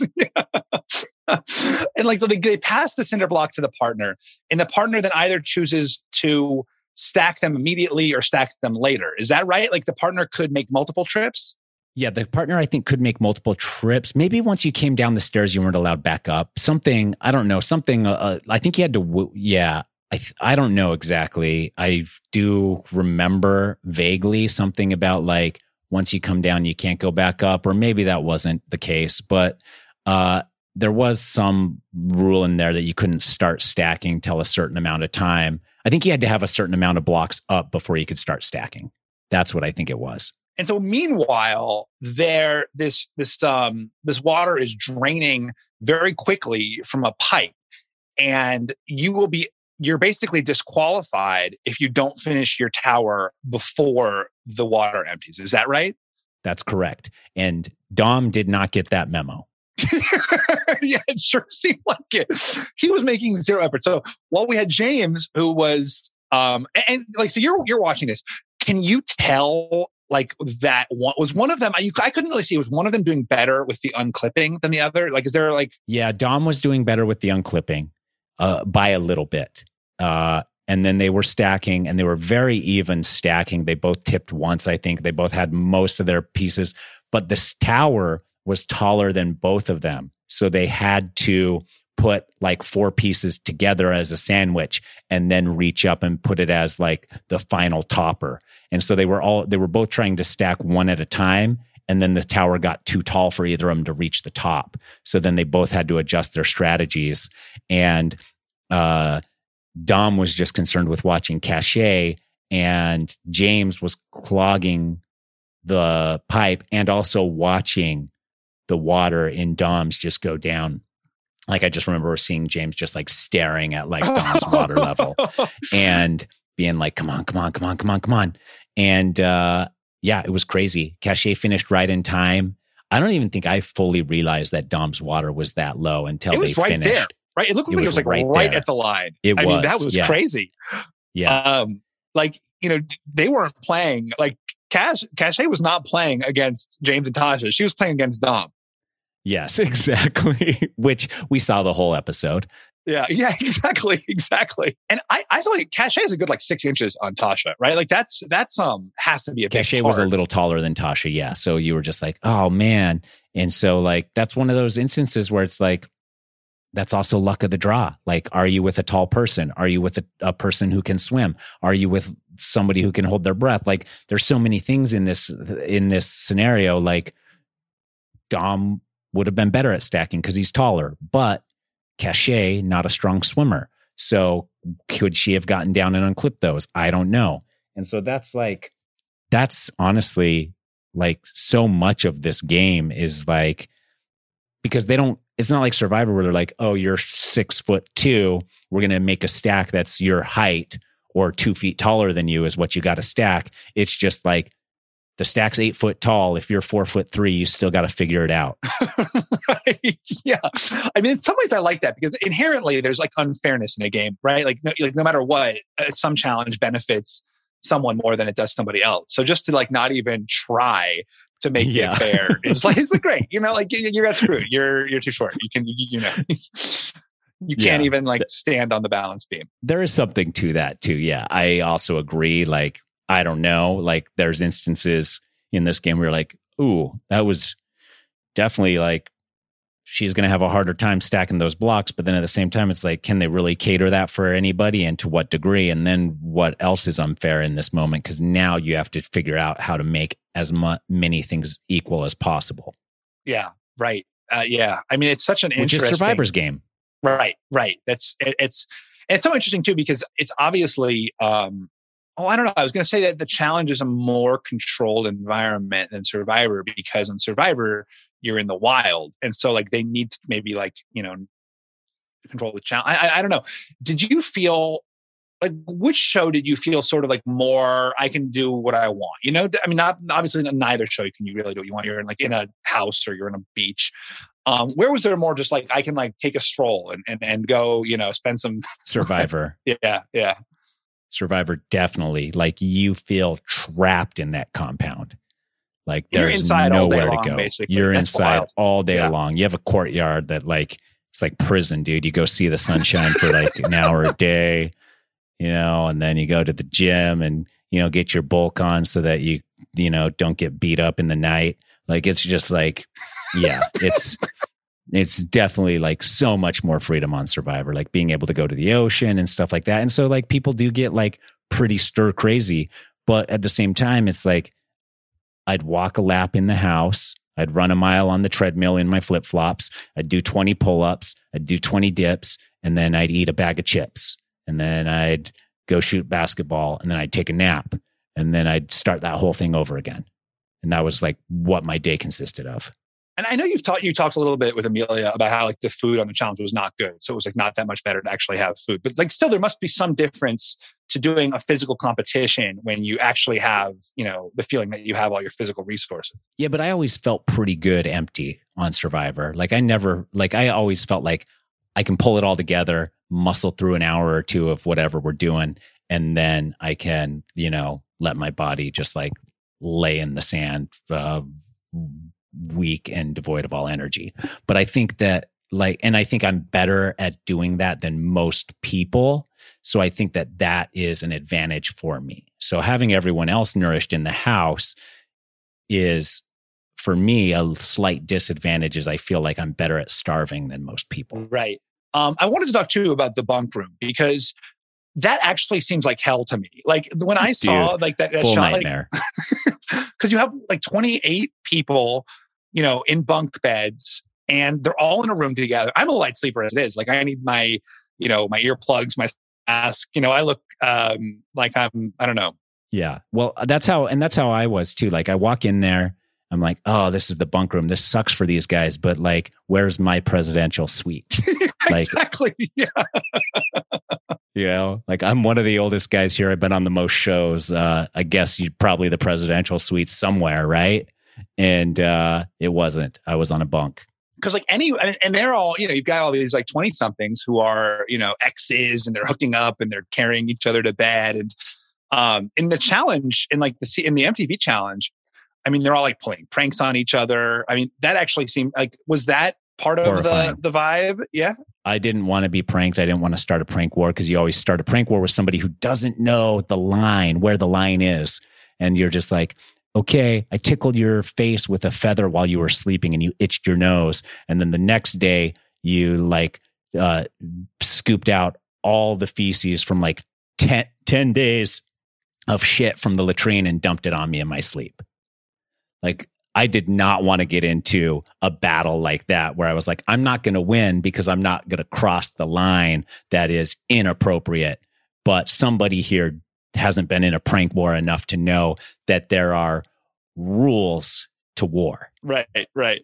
yeah. And like, so they, they pass the cinder block to the partner, and the partner then either chooses to stack them immediately or stack them later. Is that right? Like the partner could make multiple trips? Yeah, the partner, I think, could make multiple trips. Maybe once you came down the stairs, you weren't allowed back up. Something, I don't know, something, uh, I think you had to, yeah, I I don't know exactly. I do remember vaguely something about like, once you come down, you can't go back up, or maybe that wasn't the case, but uh, there was some rule in there that you couldn't start stacking till a certain amount of time. I think you had to have a certain amount of blocks up before you could start stacking. That's what I think it was. And so meanwhile, there, this, this, um, this water is draining very quickly from a pipe, and you will be, you're basically disqualified if you don't finish your tower before the water empties. Is that right? That's correct. And Dom did not get that memo. Yeah, it sure seemed like it. He was making zero effort. So while we had James, who was, um, and, and like, so you're, you're watching this. Can you tell like that one was one of them? I, I couldn't really see. Was one of them doing better with the unclipping than the other? Like, is there like, yeah, Dom was doing better with the unclipping, uh, by a little bit. Uh, and then they were stacking, and they were very even stacking. They both tipped once, I think. They both had most of their pieces, but this tower was taller than both of them. So they had to put like four pieces together as a sandwich and then reach up and put it as like the final topper. And so they were all, they were both trying to stack one at a time. And then the tower got too tall for either of them to reach the top. So then they both had to adjust their strategies. And uh, Dom was just concerned with watching Cachet, and James was clogging the pipe and also watching the water in Dom's just go down. Like, I just remember seeing James just like staring at like Dom's water level and being like, come on, come on, come on, come on, come on. And uh, yeah, it was crazy. Cachet finished right in time. I don't even think I fully realized that Dom's water was that low until it was they right finished. There, right? It looked like it was, it was like right, right at the line. It I was. mean, that was yeah. crazy. Yeah. Um, like, you know, they weren't playing, like Cash, Cachet was not playing against James and Tasha. She was playing against Dom. Yes, exactly. Which we saw the whole episode. Yeah, yeah, exactly, exactly. And I, I feel like Cachet is a good like six inches on Tasha, right? Like that's that's um has to be a Cachet big was a part. little taller than Tasha, yeah. So you were just like, oh man. And so like that's one of those instances where it's like, that's also luck of the draw. Like, are you with a tall person? Are you with a, a person who can swim? Are you with somebody who can hold their breath? Like, there's so many things in this in this scenario. Like, Dom would have been better at stacking because he's taller, but Cachet, not a strong swimmer. So could she have gotten down and unclipped those? I don't know. And so that's like, that's honestly like so much of this game is like, because they don't, it's not like Survivor where they're like, oh, you're six foot two. We're going to make a stack that's your height or two feet taller than you is what you got to stack. It's just like the stack's eight foot tall. If you're four foot three, you still got to figure it out. Right. Yeah. I mean, in some ways I like that because inherently there's like unfairness in a game, right? Like no, like no matter what, uh, some challenge benefits someone more than it does somebody else. So just to like not even try to make Yeah. it fair, it's like it's like great. You know, like you, you got screwed. You're you're too short. You can you, you know you can't Yeah. even like stand on the balance beam. There is something to that too. Yeah. I also agree. Like, I don't know. Like there's instances in this game where you're like, ooh, that was definitely like, she's going to have a harder time stacking those blocks. But then at the same time, it's like, can they really cater that for anybody and to what degree? And then what else is unfair in this moment? Because now you have to figure out how to make as mu- many things equal as possible. Yeah. Right. Uh, yeah. I mean, it's such an Which interesting is Survivor's game. Right, right. That's it, it's it's so interesting too because it's obviously. Um, oh, I don't know. I was going to say that the challenge is a more controlled environment than Survivor because in Survivor you're in the wild, and so like they need to maybe like you know control the challenge. I, I I don't know. Did you feel like which show did you feel sort of like more? I can do what I want. You know, I mean, not obviously neither show can you really do what you want. You're in like in a house or you're in a beach. Um, where was there more just like I can like take a stroll and and, and go, you know, spend some Survivor. yeah, yeah. Survivor, definitely. Like you feel trapped in that compound. Like You're there's inside all day nowhere long, to go. basically. You're That's inside wild. all day Yeah. long. You have a courtyard that like it's like prison, dude. You go see the sunshine for like an hour a day, you know, and then you go to the gym and you know get your bulk on so that you you know don't get beat up in the night. Like it's just like yeah, it's it's definitely like so much more freedom on Survivor, like being able to go to the ocean and stuff like that. And so like people do get like pretty stir crazy, but at the same time, it's like I'd walk a lap in the house. I'd run a mile on the treadmill in my flip flops. I'd do twenty pull-ups. I'd do twenty dips. And then I'd eat a bag of chips. And then I'd go shoot basketball. And then I'd take a nap. And then I'd start that whole thing over again. And that was like what my day consisted of. And I know you've talked you talked a little bit with Amelia about how like the food on the challenge was not good. So it was like not that much better to actually have food. But like still there must be some difference to doing a physical competition when you actually have, you know, the feeling that you have all your physical resources. Yeah, but I always felt pretty good empty on Survivor. Like I never like I always felt like I can pull it all together, muscle through an hour or two of whatever we're doing, and then I can, you know, let my body just like lay in the sand uh, weak and devoid of all energy. But I think that like, and I think I'm better at doing that than most people. So I think that that is an advantage for me. So having everyone else nourished in the house is for me a slight disadvantage, is I feel like I'm better at starving than most people. Right. Um, I wanted to talk too about the bunk room because that actually seems like hell to me. Like when I saw Dude, like that, that full shot, nightmare. because you have like twenty-eight people, you know, in bunk beds and they're all in a room together. I'm a light sleeper as it is. Like I need my, you know, my earplugs, my mask, you know, I look um, like I'm, I don't know. Yeah. Well, that's how, and that's how I was too. Like I walk in there, I'm like, oh, this is the bunk room. This sucks for these guys, but like, where's my presidential suite? Like, exactly. Yeah. you know, like I'm one of the oldest guys here. I've been on the most shows. Uh, I guess you probably the presidential suite somewhere, right? And uh, it wasn't. I was on a bunk. Because like any, and they're all, you know, you've got all these like twenty somethings who are, you know, exes and they're hooking up and they're carrying each other to bed. And um, in the challenge, in like the, in the M T V challenge, I mean, they're all like playing pranks on each other. I mean, that actually seemed like, was that part of horrifying. the, the vibe. Yeah. I didn't want to be pranked. I didn't want to start a prank war because you always start a prank war with somebody who doesn't know the line, where the line is. And you're just like, okay, I tickled your face with a feather while you were sleeping and you itched your nose. And then the next day you like uh, scooped out all the feces from like ten, ten days of shit from the latrine and dumped it on me in my sleep. Like, I did not want to get into a battle like that where I was like, I'm not going to win because I'm not going to cross the line that is inappropriate. But somebody here hasn't been in a prank war enough to know that there are rules to war. Right, right.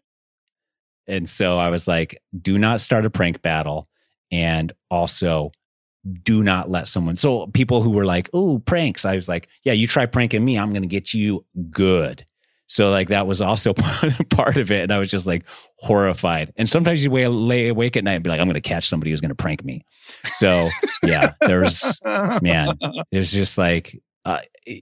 And so I was like, do not start a prank battle. And also, do not let someone. So people who were like, oh, pranks. I was like, yeah, you try pranking me, I'm going to get you good. So like that was also part of it. And I was just like horrified. And sometimes you lay awake at night and be like, I'm going to catch somebody who's going to prank me. So yeah, there's, man, there's just like uh,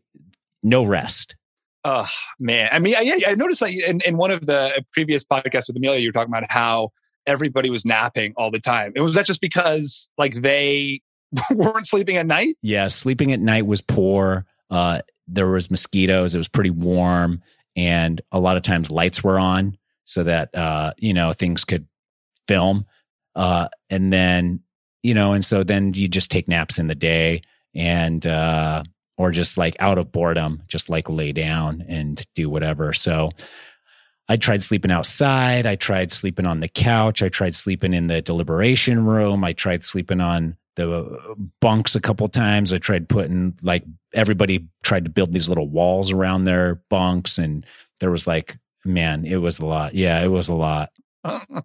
no rest. Oh, man. I mean, I, I noticed like in, in one of the previous podcasts with Amelia, you were talking about how everybody was napping all the time. And was that just because like they weren't sleeping at night? Yeah, sleeping at night was poor. Uh, there was mosquitoes. It was pretty warm. And a lot of times lights were on so that, uh, you know, things could film. Uh, and then, you know, and so then you just take naps in the day and, uh, or just like out of boredom, just like lay down and do whatever. So I tried sleeping outside. I tried sleeping on the couch. I tried sleeping in the deliberation room. I tried sleeping on the bunks a couple times. I tried putting like everybody tried to build these little walls around their bunks. And there was like, man, it was a lot. Yeah, it was a lot. And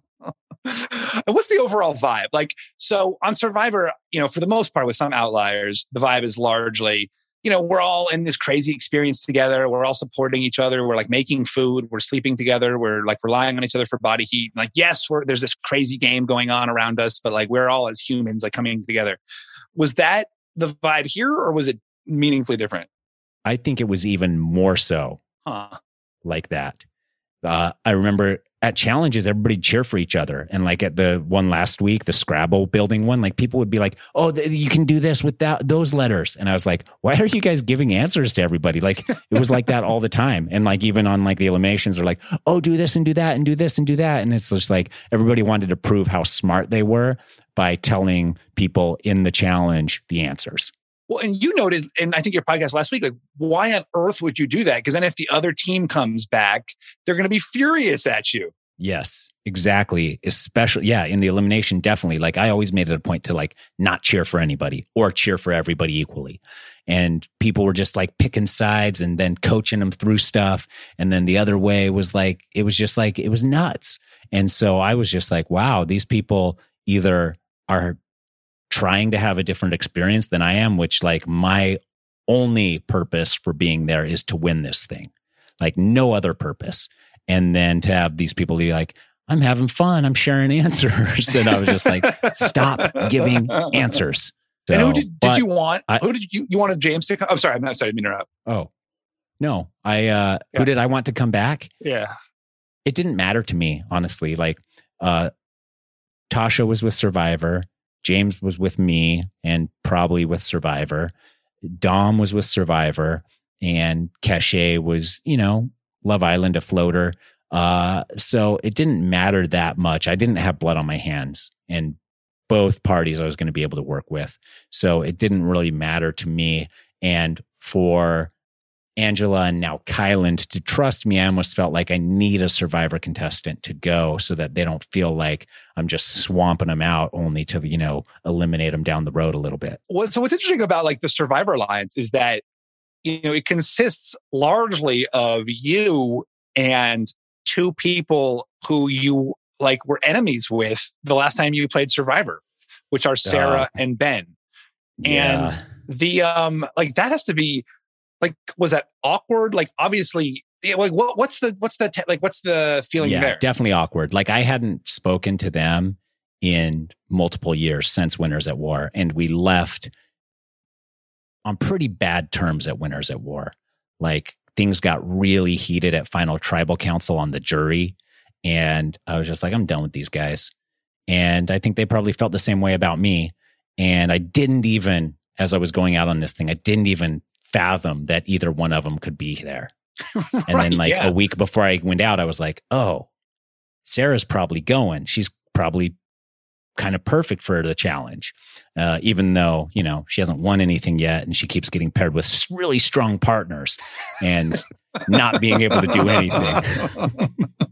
what's the overall vibe? Like, so on Survivor, you know, for the most part with some outliers, the vibe is largely, you know, we're all in this crazy experience together. We're all supporting each other. We're like making food. We're sleeping together. We're like relying on each other for body heat. Like, yes, we're, there's this crazy game going on around us, but like we're all as humans like coming together. Was that the vibe here or was it meaningfully different? I think it was even more so huh. like that. Uh, I remember at challenges, everybody cheer for each other. And like at the one last week, the Scrabble building one, like people would be like, oh, th- you can do this with that, those letters. And I was like, why are you guys giving answers to everybody? Like it was like that all the time. And like, even on like the eliminations, they're like, oh, do this and do that and do this and do that. And it's just like, everybody wanted to prove how smart they were by telling people in the challenge the answers. Well, and you noted, and I think your podcast last week, like, why on earth would you do that? Because then if the other team comes back, they're going to be furious at you. Yes, exactly. Especially, yeah, in the elimination, definitely. Like I always made it a point to like not cheer for anybody or cheer for everybody equally. And people were just like picking sides and then coaching them through stuff. And then the other way was like, it was just like, it was nuts. And so I was just like, wow, these people either are trying to have a different experience than I am, which like my only purpose for being there is to win this thing, like no other purpose. And then to have these people be like, I'm having fun, I'm sharing answers. And I was just like, stop giving answers. So, and who did, did you want? I, who did you, you wanted James to come? I'm sorry, I'm not sorry to interrupt. Oh, no. I, uh, yeah. Who did I want to come back? Yeah. It didn't matter to me, honestly. Like, uh, Tasha was with Survivor. James was with me and probably with Survivor. Dom was with Survivor and Cachet was, you know, Love Island, a floater. Uh, so it didn't matter that much. I didn't have blood on my hands and both parties I was going to be able to work with. So it didn't really matter to me. And for Angela and now Kyland to trust me, I almost felt like I need a Survivor contestant to go so that they don't feel like I'm just swamping them out only to, you know, eliminate them down the road a little bit. Well, so what's interesting about like the Survivor Alliance is that, you know, it consists largely of you and two people who you like were enemies with the last time you played Survivor, which are Sarah uh, and Ben. Yeah. And the, um, like that has to be, like, was that awkward? Like, obviously, like, what, what's the, what's the, te- like, what's the feeling yeah, there? Definitely awkward. Like, I hadn't spoken to them in multiple years since Winners at War, and we left on pretty bad terms at Winners at War. Like, things got really heated at Final Tribal Council on the jury, And I was just like, I'm done with these guys. And I think they probably felt the same way about me. And I didn't even, as I was going out on this thing, I didn't even fathom that either one of them could be there. And Right, then like yeah. a week before I went out, I was like, oh, Sarah's probably going. She's probably kind of perfect for the challenge. Uh, even though, you know, she hasn't won anything yet and she keeps getting paired with s- really strong partners and not being able to do anything.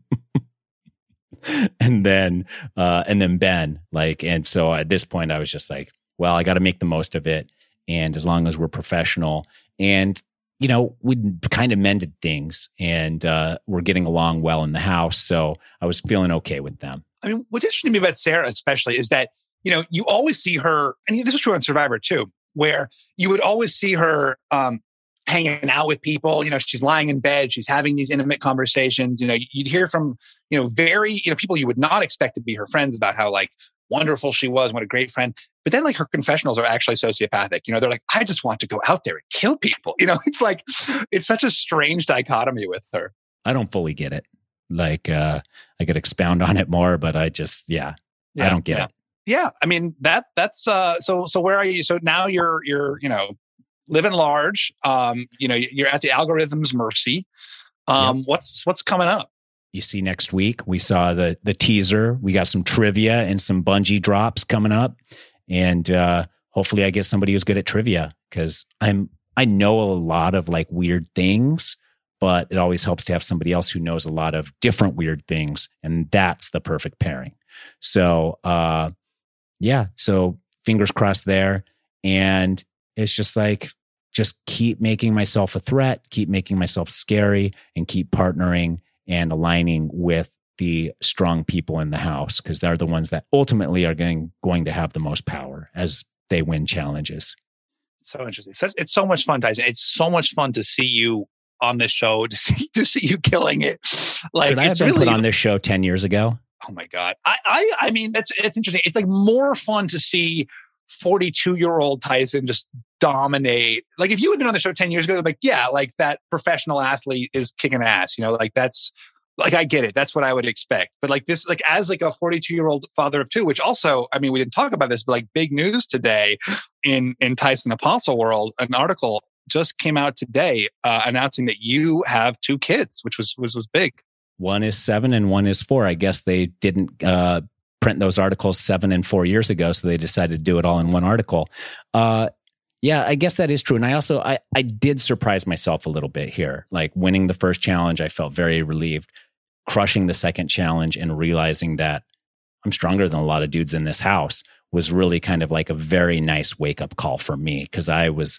and then, uh, and then Ben, like, and so at this point I was just like, well, I got to make the most of it. And as long as we're professional and, you know, we'd kind of mended things and, uh, we're getting along well in the house. So I was feeling okay with them. I mean, what's interesting to me about Sarah, especially, is that, you know, you always see her, and this was true on Survivor too, where you would always see her um, hanging out with people. You know, she's lying in bed, she's having these intimate conversations. You know, you'd hear from, you know, very, you know, people you would not expect to be her friends about how like wonderful she was, what a great friend. But then like her confessionals are actually sociopathic. You know, they're like, I just want to go out there and kill people. You know, it's like, it's such a strange dichotomy with her. I don't fully get it. Like, uh, I could expound on it more, but I just, yeah, Yeah, I don't get yeah. it. Yeah. I mean, that, that's, uh, so, so where are you? So now you're, you're, you know, living large, um, you know, you're at the algorithm's mercy. Um, Yep. what's, what's coming up? You see, next week we saw the the teaser. We got some trivia and some bungee drops coming up, and uh, hopefully, I get somebody who's good at trivia because I'm I know a lot of like weird things, but it always helps to have somebody else who knows a lot of different weird things, and that's the perfect pairing. So, uh, yeah, so fingers crossed there, and it's just like just keep making myself a threat, keep making myself scary, and keep partnering and aligning with the strong people in the house because they're the ones that ultimately are going, going to have the most power as they win challenges. So interesting. Such, it's so much fun, Tyson. It's so much fun to see you on this show, to see to see you killing it. Like Should I have it's been really put on this show ten years ago? Oh my God. I, I, I mean, that's, it's interesting. It's like more fun to see forty-two year old Tyson just dominate. Like if you had been on the show ten years ago, like, yeah, like that professional athlete is kicking ass, you know, like that's like, I get it. That's what I would expect. But like this, like as like a forty-two year old father of two, which also, I mean, we didn't talk about this, but like big news today in, in Tyson Apostle world, an article just came out today uh, announcing that you have two kids, which was, was, was big. One is seven and one is four. I guess they didn't uh, print those articles seven and four years ago, so they decided to do it all in one article. Uh, yeah, I guess that is true. And I also, I, I did surprise myself a little bit here. Like winning the first challenge, I felt very relieved. Crushing the second challenge and realizing that I'm stronger than a lot of dudes in this house was really kind of like a very nice wake-up call for me. Because I was,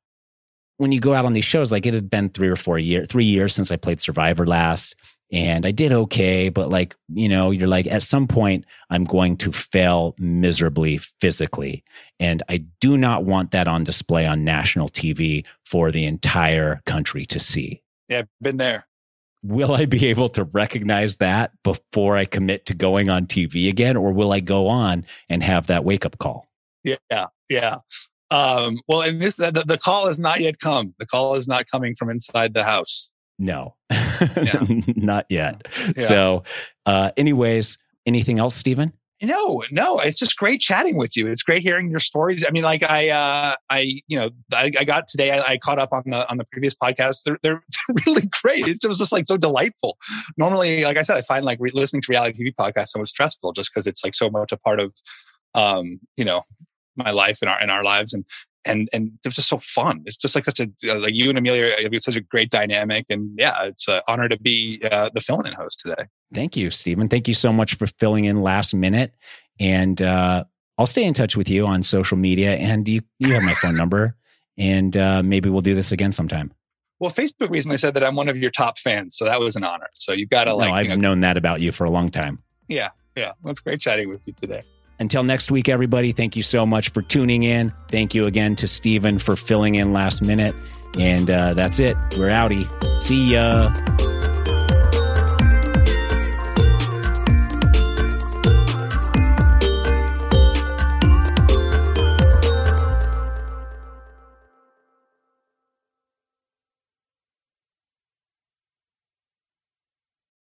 when you go out on these shows, like it had been three or four years, three years since I played Survivor last. And I did okay, but like, you know, you're like, at some point, I'm going to fail miserably physically. And I do not want that on display on national T V for the entire country to see. Yeah, been there. Will I be able to recognize that before I commit to going on T V again? Or will I go on and have that wake-up call? Yeah, yeah. Um, well, and this, the, the call has not yet come. The call is not coming from inside the house. No, Yeah. not yet. Yeah. So uh, anyways, anything else, Stephen? No, no, it's just great chatting with you. It's great hearing your stories. I mean, like I, uh, I, you know, I, I got today, I, I caught up on the, on the previous podcast. They're, they're really great. It was just like so delightful. Normally, like I said, I find like re- listening to reality T V podcasts so much stressful just because it's like so much a part of, um, you know, my life and our, and our lives. And, and, and they're just so fun. It's just like such a, uh, like you and Amelia, it's such a great dynamic. And yeah, it's an honor to be uh, the fill-in host today. Thank you, Stephen. Thank you so much for filling in last minute. And uh, I'll stay in touch with you on social media. And you, you have my phone number. And uh, maybe we'll do this again sometime. Well, Facebook recently said that I'm one of your top fans. So that was an honor. So you've got to No, like, I've you know, known that about you for a long time. yeah, yeah. Well, it's great chatting with you today. Until next week, everybody, thank you so much for tuning in. Thank you again to Stephen for filling in last minute. And uh, that's it. We're outie. See ya.